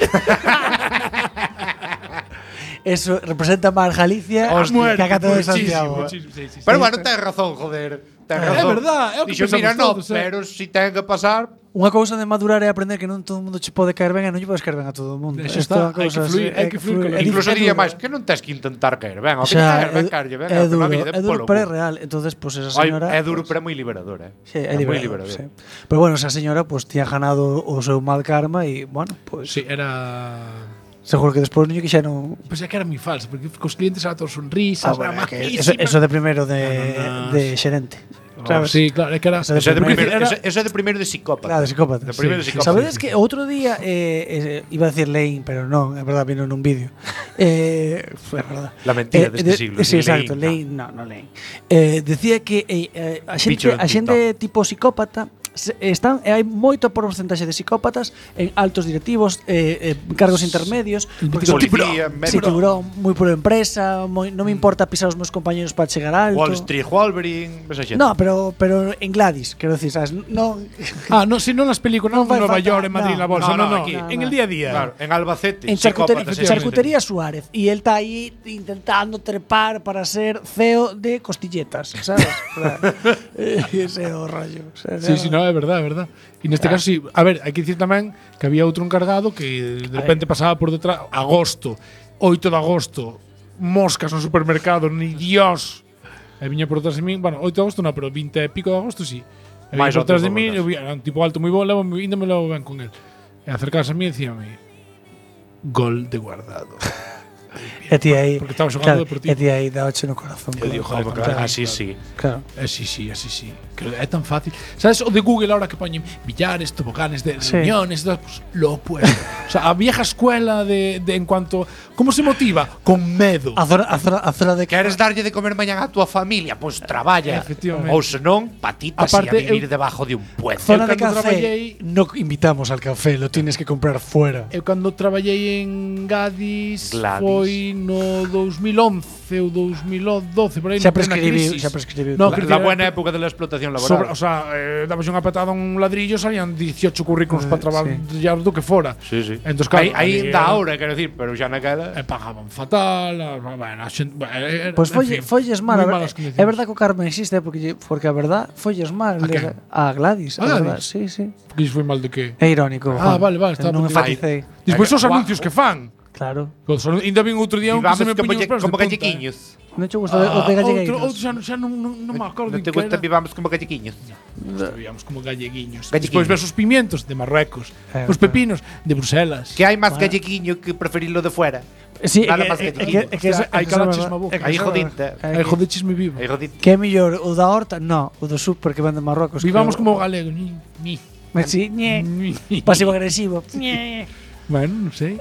S3: Eso representa máis Galicia
S2: Hostia,
S3: que a Cato de
S2: muchísimo,
S3: Santiago.
S2: muchísimo, sí, sí, sí.
S1: Pero bueno, tens razón, joder. Tens
S2: É
S1: razón.
S2: verdad, é o que
S1: Dixo, mira,
S2: pensamos
S1: no,
S2: todos,
S1: pero si ten que pasar,
S3: Unha cousa de madurar é aprender que non todo o mundo che pode caer ben e non lle podes caer ben a todo o mundo.
S2: Eso
S3: Isto
S2: está,
S3: é unha cousa
S2: hai que fluir con
S3: é
S1: incluso
S3: duro.
S1: diría máis que non tens que intentar caer ben, o
S3: O
S1: que
S3: sea,
S1: caer ben, caerlle ben,
S3: é
S1: a
S3: duro,
S1: vida
S3: é duro,
S1: polo
S3: pero é
S1: cu.
S3: real. Entonces, pues esa
S1: Ai,
S3: señora
S1: é duro,
S3: pues,
S1: pero é moi liberador,
S3: sí, é
S1: moi
S3: liberador,
S1: liberador.
S3: sí. Pero bueno, esa señora pues tiña ganado o seu mal karma e bueno, pues
S2: Sí, era.
S3: seguro que despois niño quixeron
S2: Pues é que era moi falso, porque cos clientes era todos sonrisas, era
S3: bueno, que eso de primeiro
S2: No,
S3: de xerente. ¿sabes?
S2: Sí, claro, é que era.
S3: Eso
S1: Eso é de primeiro,
S2: Era-
S1: eso é de primeiro de psicópata.
S3: Claro, de psicópata.
S1: De primeiro de
S2: Sí,
S1: psicópata.
S3: Sabedes que outro día iba a decir Lein, pero non, é verdad, vino nun vídeo. Foi verdad.
S1: La mentira deste siglo.
S3: Sí,
S1: Lein,
S3: exacto,
S1: no.
S3: Lein, no Lein. Decía que
S1: Bicho
S3: a xente tipo psicópata hai moito porcentaxe de psicópatas en altos directivos, cargos intermedios, porque son
S1: Policía,
S3: sí,
S1: metro.
S3: tiburón, moi por empresa, non me importa pisar os meus compañeros para chegar alto.
S1: Wall Street, Wolverine, esa xente.
S3: No, pero en Gladys, quero decir, sabes, non
S2: No, si non nas películas, non
S3: Non
S2: en
S3: fai
S2: Nova
S3: falta,
S2: York, en Madrid,
S3: no,
S2: la bolsa,
S1: no,
S2: no,
S1: aquí.
S2: en el día a día.
S1: Claro, en Albacete,
S3: en
S1: psicópatas,
S3: Charcutería Suárez y él está ahí intentando trepar para ser CEO de Costilletas, ¿sabes? Ese é o rollo. O sea,
S2: Sí, no, é verdad, é verdad. E neste caso, sí, a ver, hai que dicir tamén que había outro encargado que de repente pasaba por detrás, agosto, 8 de agosto, moscas no supermercado, ni Dios. E viña por detrás de min, bueno, 8 de agosto non, pero 20 e pico de agosto sí. E viña
S1: Mais
S2: por detrás de
S1: outros
S2: min,
S1: momentos.
S2: eu vi, era un tipo alto moi bo, ainda me levo ben con el. E acercarse a mí e dicíame, gol de Guardado.
S3: E ti aí,
S2: Porque estaba xogando Deportivo.
S3: E ti aí dá ocho no corazón.
S2: Eu digo, joder,
S1: Claro, así sí.
S3: Claro.
S2: Sí, sí. Que é tan fácil. ¿Sabes? O de Google ahora que poñen billares, toboganes de
S3: Sí.
S2: reuniones, pues lo opuesto. O sea, a vieja escuela de en cuanto. ¿Cómo se motiva? Con medo.
S3: A zona de
S1: Queres darlle de comer mañán a tua familia? Pois traballa.
S2: Efectivamente.
S1: Ou senón, patitas
S2: Aparte,
S1: e a vivir debajo de un puente.
S3: zona de
S2: cando
S3: café.
S2: traballei-
S3: No invitamos al café, lo tienes que comprar fuera.
S2: Eu cando traballei en Gadis,
S1: Gladys.
S2: foi no 2011 ou 2012, por aí.
S3: Xa
S2: na plena
S3: prescribiu,
S2: crisis.
S3: xa prescribiu.
S2: No,
S1: La,
S2: que
S1: la
S2: decir,
S1: buena época de la explotación
S2: o
S1: laboral.
S2: sea, dabas unha patada a un ladrillo, salían 18 currículos para traballar do que fora.
S1: Sí, sí.
S2: Entón, claro,
S1: aí
S2: ali
S1: da
S2: era-
S1: hora, quero decir, pero xa naquela.
S2: pagaban fatal, bueno, a xente,
S3: Pois folles mal,
S2: moi
S3: a
S2: malas
S3: ver,
S2: condicións.
S3: é verdad que o Carmen existe porque a verdad folles mal
S2: A quen?
S3: a Gladys,
S2: A
S3: a verdad,
S2: Gladys?
S3: sí, sí.
S2: Porque iso foi mal de que.
S3: É irónico.
S2: Ah,
S3: Juan.
S2: vale, está
S3: Non
S2: por dizer.
S3: enfaticei.
S2: Despois os
S1: Guau.
S2: anuncios que fan,
S3: Claro.
S2: Ainda vin outro día un que se me puñou os pelos
S1: como
S2: de punta,
S1: gallequiños.
S3: Non che gusta o de gallegueiros?
S2: Outro xa non me acordo
S1: Non te
S2: que
S1: gusta
S2: era.
S1: vivamos como gallequiños?
S2: Vivíamos como galleguiños.
S1: Galleguiños.
S2: Despois ves os pimientos de Marruecos, os pepinos de Bruselas.
S1: Que hai máis gallequiño que preferirlo de fuera.
S3: Sí,
S1: Nada máis gallequiño.
S2: Hai cada chisma boca.
S1: Aí jodinte.
S2: Hai joder chisme vivo.
S1: Aí jodinte.
S3: Que é mellor o da horta? No, o do súper que vende Marrocos.
S2: Vivamos
S3: que
S2: como galegos. Ni.
S3: Sí, pasivo agresivo.
S2: Bueno, non sei.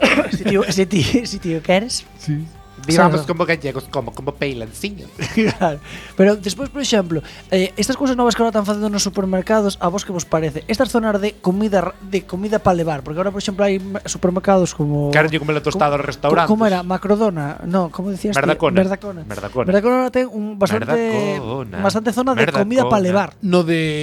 S3: Si tío queres.
S2: Sí.
S1: Vivamos
S3: Sabes.
S1: como gallegos, como peilanciños.
S3: Claro. Pero despois, por exemplo, estas cousas novas que ahora están facendo nos supermercados, a vos que vos parece? Estas zonas de comida para levar, porque ahora, por exemplo, hai supermercados como
S1: Quero lle comer tostado aos restaurantes.
S3: Como era? Macrodona? No, como decías?
S1: Merdacona.
S3: Merdacona.
S1: Merdacona.
S3: Merdacona ten un bastante zona de comida para levar.
S2: No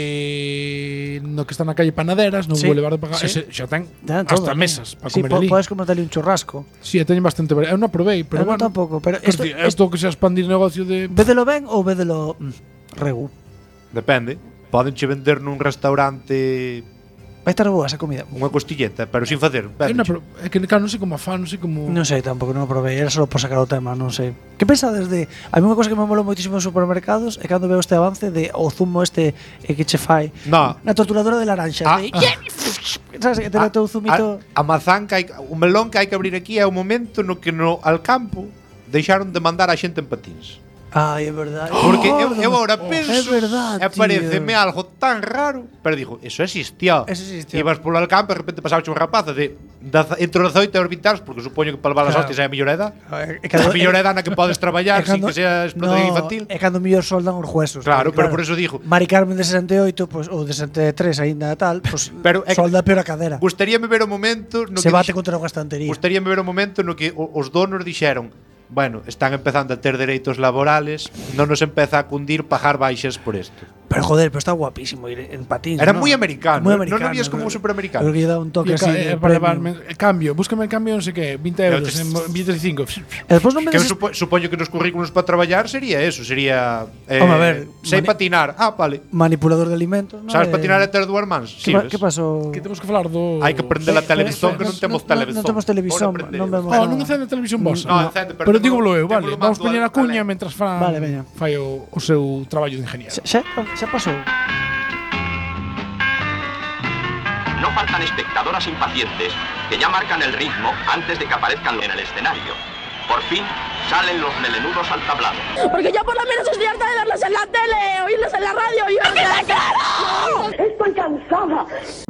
S2: que está na calle Panaderas, no
S3: Sí,
S2: Boulevard de Paga,
S3: sí.
S2: ese xa ten
S3: Dan
S2: hasta
S3: todo,
S2: mesas para
S3: sí,
S2: comer ali.
S3: podes comer ali un churrasco.
S2: Sí, teñen bastante variedade. Eu non probei, pero
S3: Eu non
S2: bueno.
S3: tampouco, pero
S2: Isto que se expandir negocio de
S3: védelo ben ou védelo regu.
S1: Depende. Pódenche vender nun restaurante
S3: Vai estar boa esa comida.
S1: unha costilleta, pero sin facer.
S2: É que claro, non sei como afán, non sei como
S3: Non sei tampouco, non o probei, era só por sacar o tema, non sei. Que pensades de... A mí unha cosa que me molou moitísimo en supermercados é cando veo este avance de o zumo este que che fai
S1: No.
S3: na torturadora de laranxas. Sabes, que te o zumito...
S1: A mazán que hai, o melón que hai que abrir aquí é o momento no que no Alcampo deixaron de mandar a xente en patins.
S3: Ai, é verdade.
S1: Porque eu agora penso
S3: É verdade,
S1: e pareceme algo tan raro, pero digo, eso existió.
S3: Eso existió.
S1: Ibas polo Alcampo e de repente pasaba unha rapaza de entre os 18 e os 20 anos, porque supoño que para levar as
S3: Claro.
S1: hostias é a mellor edad.
S3: É
S1: A mellor edad na que podes traballar sin que sea explotación infantil.
S3: É cando mellor soldan os huesos.
S1: Claro,
S3: porque,
S1: pero por eso digo.
S3: Mari Carmen de 68, pues, ou de 73 aínda tal, pues,
S1: Pero é que-
S3: solda peor a cadera.
S1: Gustaríame ver o momento no
S3: Se
S1: que
S3: bate contra unha estantería.
S1: Gustaríame ver o momento no que os donos dixeron: bueno, están empezando a ter dereitos laborales, non nos empeza a cundir pagar baixas por isto.
S3: Pero joder, pero está guapísimo ir en patins.
S1: Era
S3: ¿no?
S1: moi americano,
S3: Muy
S1: non
S3: americano.
S1: o vías como un superamericano.
S3: Creo que lle dá un toque así. de
S2: para
S3: premium.
S2: levarme cambio, búscame el cambio non sei que, 20 euros en 25.
S3: E despois non
S1: Que
S3: vendes...
S1: supoño que nos currículos para traballar sería eso, sería
S3: Home, a ver,
S1: sei patinar. Ah, vale.
S3: manipulador de alimentos, ¿no?
S1: Sabes patinar e ter dúas mans?
S3: Que pasou?
S2: Que temos que falar do
S1: Hai que prender a televisión que non temos televisión.
S3: Non temos televisión,
S1: Ora prendeu.
S3: non vemos.
S2: Oh, non encende a televisión vosa.
S1: No, encende,
S2: pero
S1: temos-
S2: dígolo eu,
S1: temos
S2: vale.
S1: o
S2: Vamos
S1: mando
S2: poñer a
S1: al-
S2: cuña
S1: vale.
S2: mentras Fran
S3: Vale, veña.
S2: fai o seu traballo de ingeniero.
S3: Xa pasou.
S6: No faltan espectadoras impacientes que ya marcan el ritmo antes de que aparezcan en el escenario. Por fin salen los melenudos al tablado.
S5: Porque yo por lo menos estoy harta de verlos en la tele, oírlos en la radio y ¡me queda claro! Estoy cansada.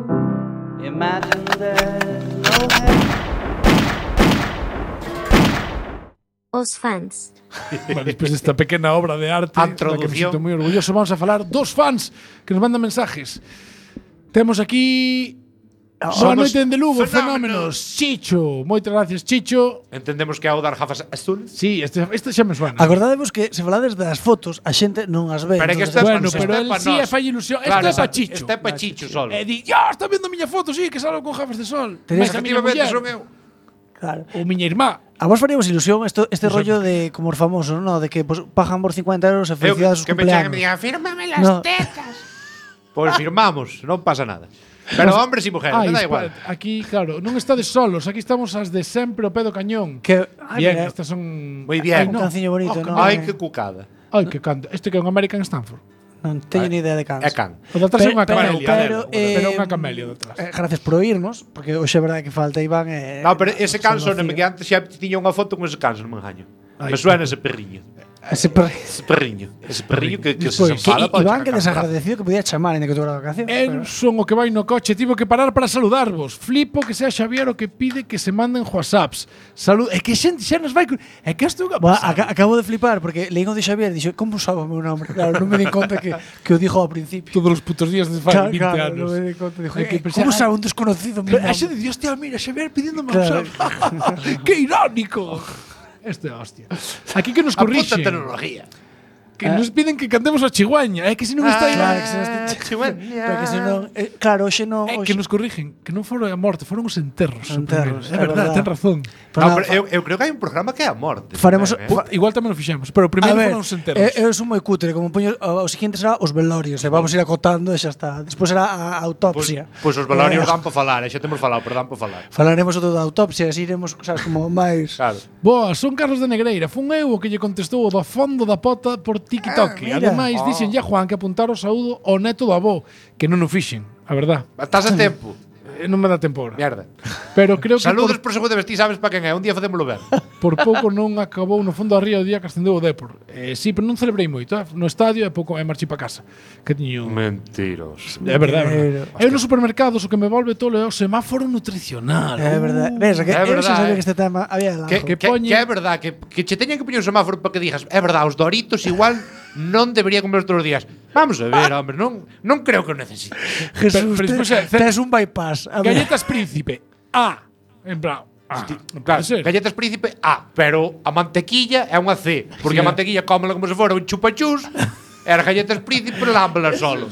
S7: Os fans.
S2: Vale, despois desta pequena obra de arte da que me
S1: Introducción.
S2: sinto moi orgulloso, vamos a falar dos fans que nos mandan mensajes. Temos aquí Boa noite dende Lugo, fenómenos. Chicho, moitas gracias, Chicho.
S1: Entendemos que é o dar gafas azules.
S2: Sí, este xa me suena.
S3: Acordadevos que se falades das fotos, a xente non as ve.
S1: Pero é que
S3: entonces-
S1: isto
S2: Bueno,
S1: Este
S2: pero
S1: é
S2: él
S1: pa
S2: sí
S1: nós.
S2: é fai ilusión.
S1: Claro,
S2: Este é pa
S1: exacto.
S2: Chicho.
S1: Este é pa Chicho solo.
S2: E di, está vendo a miña foto, sí, que salgo con gafas de sol.
S3: Tenías
S2: Mais a miña
S1: Efectivamente,
S2: muller,
S1: son eu.
S3: Claro.
S2: ou miña irmá.
S3: A vos faríamos ilusión este rollo de como os famosos, ¿no? De que pues, pagan por 50 euros e
S1: Eu,
S3: felicidades aos
S1: que me cheguen e
S3: cumpleaños.
S1: me digan, fírmame las
S3: No.
S1: tetas. Pois firmamos, non pasa nada. Pero hombres e mujeres, me da igual.
S2: Aquí, claro, non estades solos, aquí estamos as de sempre o pedo cañón.
S3: Que,
S2: Bien,
S3: mira,
S2: estas son
S1: Moi bien.
S3: un canciño bonito, ¿no?
S1: Ai, que cucada.
S2: Ai, que canto. Este que é un American Stanford.
S3: Non teño ni idea de cans.
S1: É can.
S2: O de atrás é unha
S3: Pero-
S2: camelia,
S3: pero,
S2: pero unha camelia de atrás.
S3: Gracias por oírnos, porque hoxe é verdade que falta Iván
S1: No, pero ese canso, que antes xa tiña unha foto con ese canso, non me engaño. Me suena ese perriño. Ese perriño que se
S2: Despois,
S1: enfada para
S3: Iván que
S1: checar.
S3: desagradecido que podía chamar ainda que tuera vacación.
S2: Eu son o que vai no coche, tivo que parar para saludarvos. Flipo que sea Xavier o que pide que se manden whatsapps. Salud, é que xente xa nos vai é que isto é unha pasada.
S3: Acabo de flipar porque leín o de Xavier e dixo, como usaba o meu nome? Claro, non me di conta que o dijo ao principio.
S2: Todos os putos días desde fai 20 anos.
S3: non me di conta. Dijo,
S2: Hai que
S3: como
S2: pensar-
S3: usaba un desconocido meu
S2: A
S3: nome?
S2: xente di, hostia, mira, Xavier pidiéndome
S3: Claro.
S2: WhatsApp. ¡Qué irónico! Este é hostia. Aquí que nos
S1: A
S2: corrixe.
S1: puta tecnología.
S2: Que nos piden que cantemos a Chigüeña. É que se non está aí.
S3: Claro, que se nos porque senón, claro, hoxe non,
S2: É que nos corrigen, que non foron a morte, foron os enterros.
S3: Os enterros,
S2: É verdade, ten razón.
S1: No, pero eu creo que hai un programa que é a morte.
S3: Faremos
S2: Igual tamén o fixemos, pero o
S3: a
S2: primeiro
S3: ver,
S2: foron os enterros.
S3: eu son moi cutre, como poño o seguinte será os velorios, e vamos a ir acotando e xa está. Despois será a autopsia.
S1: Pois os velorios dan para falar, xa temos falado, pero dan para falar.
S3: Falaremos todo da autopsia, así iremos, sabes, como máis.
S1: Claro.
S2: Boa, son Carlos de Negreira. Fun eu o que lle contestou o do fondo da pota por TikTok.
S3: mira.
S2: Ademais, dixenlle a Juan que apuntar o saúdo ao neto do avó, que non o fixen, a verdad.
S1: Estás a tempo.
S2: Non me dá tempo ahora.
S1: Mierda.
S2: Pero creo que
S1: Saludos por segundo vez, ti sabes para quen é. Un día facémolo ver.
S2: por pouco non acabou no fondo da ría o día que ascendeu o Dépor. Sí, pero non celebrei moito. No estadio e pouco e marchei para casa. Que tiño...
S1: Mentiros.
S2: É verdade, é verdade. Eu nos supermercados o que me volve tolo é o semáforo nutricional.
S3: É verdade. Ves, que
S1: É
S3: eu xa
S1: verdade,
S3: sabía que este tema había de
S1: Que é verdad, que che teñan que poñer un semáforo para que digas, é verdad, os Doritos igual non debería comer todos os días. Vamos a ver, hombre, non creo que o necesite.
S3: Jesús,
S2: pero despois é-
S3: tes un bypass. A ver.
S2: Galletas Príncipe. En plan...
S1: Claro, galletas Príncipe A, pero a mantequilla é unha C, porque a mantequilla cómela como se fora un chupachús, e as galletas Príncipe lámbalas solo.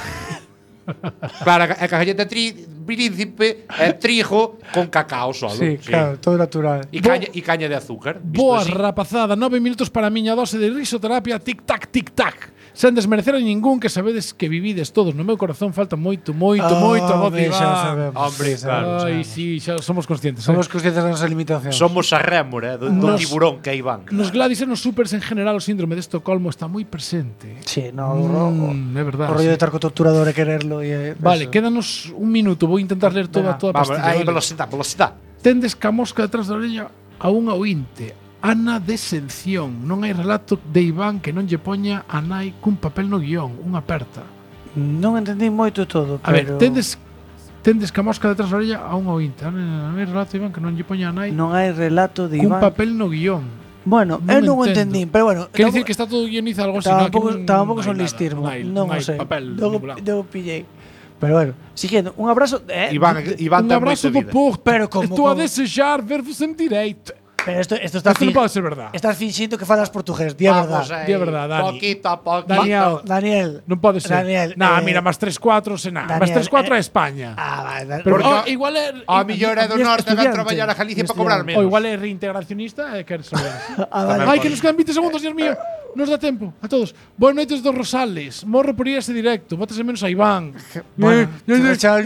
S1: Claro, é que a galleta Príncipe é trigo con cacao solo.
S3: Sí, claro, todo natural.
S1: E caña de azúcar. visto
S2: Boa
S1: así.
S2: rapazada, 9 minutos para a miña dose de risoterapia tic-tac, tic-tac. Sen desmerecer a ningún que sabedes que vivides todos. No meu corazón falta moito a motivar.
S3: Xa sabemos.
S1: Hombre,
S3: Sí,
S1: claro.
S2: Ai, sí, xa somos conscientes.
S3: Somos conscientes das nosas limitacións.
S1: Somos a rémora do tiburón que aí van.
S2: Nos Gladys e nos supers en general o síndrome de Estocolmo está moi presente.
S3: Sí, no,
S2: É verdade.
S3: o rollo de
S2: sí.
S3: estar co torturador e quererlo e
S2: Vale, quédanos un minuto. Vou intentar ler toda a
S1: Vamos,
S2: pastilla.
S1: aí
S2: vale?
S1: velocidade.
S2: Tendes ca mosca detrás da orella a unha ointe. Ana Desención. Non hai relato de Iván que non lle poña a nai cun papel no guión, unha aperta.
S3: non entendí moito todo,
S2: A ver,
S3: pero
S2: tendes ca mosca detrás da orella a unha ointe. Non hai relato de Iván que non lle poña a nai
S3: non hai relato de
S2: cun
S3: Iván.
S2: papel no guión.
S3: Bueno,
S2: Non
S3: eu non o
S2: entendo.
S3: entendín, pero bueno,
S2: Quer dicir que está todo guionizado algo así, no? Aquí non
S3: tampouco
S2: hai
S3: son
S2: nada,
S3: listismo,
S2: non
S3: non o
S2: hai
S3: sei.
S2: papel
S3: Logo
S2: ningún lado.
S3: eu pillei. Pero bueno, siguiendo, un abrazo
S1: Iván
S2: Un
S1: ten
S2: abrazo
S1: moita
S2: do
S1: vida.
S2: Porto.
S3: Pero como-
S2: Estou a
S3: como-
S2: desejar ver-vos en directo.
S3: Pero isto está
S2: Isto non pode ser verdade.
S3: Estás fingindo que falas portugués, di a
S1: Vamos
S3: verdade.
S1: aí,
S2: Di a verdade, Dani.
S1: Poquito a poquito.
S3: Daniel.
S2: Non pode ser.
S3: Daniel,
S2: Nah, mira, más 3-4 se nada. Más
S3: Daniel,
S2: 3-4 é España.
S3: Ah, vale.
S2: Pero
S1: Porque
S2: igual é
S1: A millor é do
S3: Había
S1: norte van
S3: estudiante,
S1: traballar a Galicia
S3: había
S1: para cobrar
S3: estudiante.
S2: O
S1: menos.
S2: igual é reintegracionista e queres saber.
S3: Vale.
S2: Ai, que nos quedan 20 segundos, Dios mío. Nos dá tempo a todos. Boas noites dos Rosales. Morro por ir a ese directo. Bótase menos a Iván.
S3: Bueno, chao,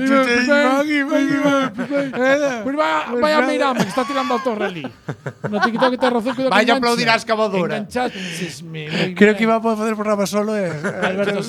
S2: Pues vai a Meirama, que está tirando a torre ali. No TikTok ten razón.
S1: Vaya a aplaudir a escavadora.
S2: Enganchásesme.
S3: Creo que iba a poder facer programa solo
S2: Alberto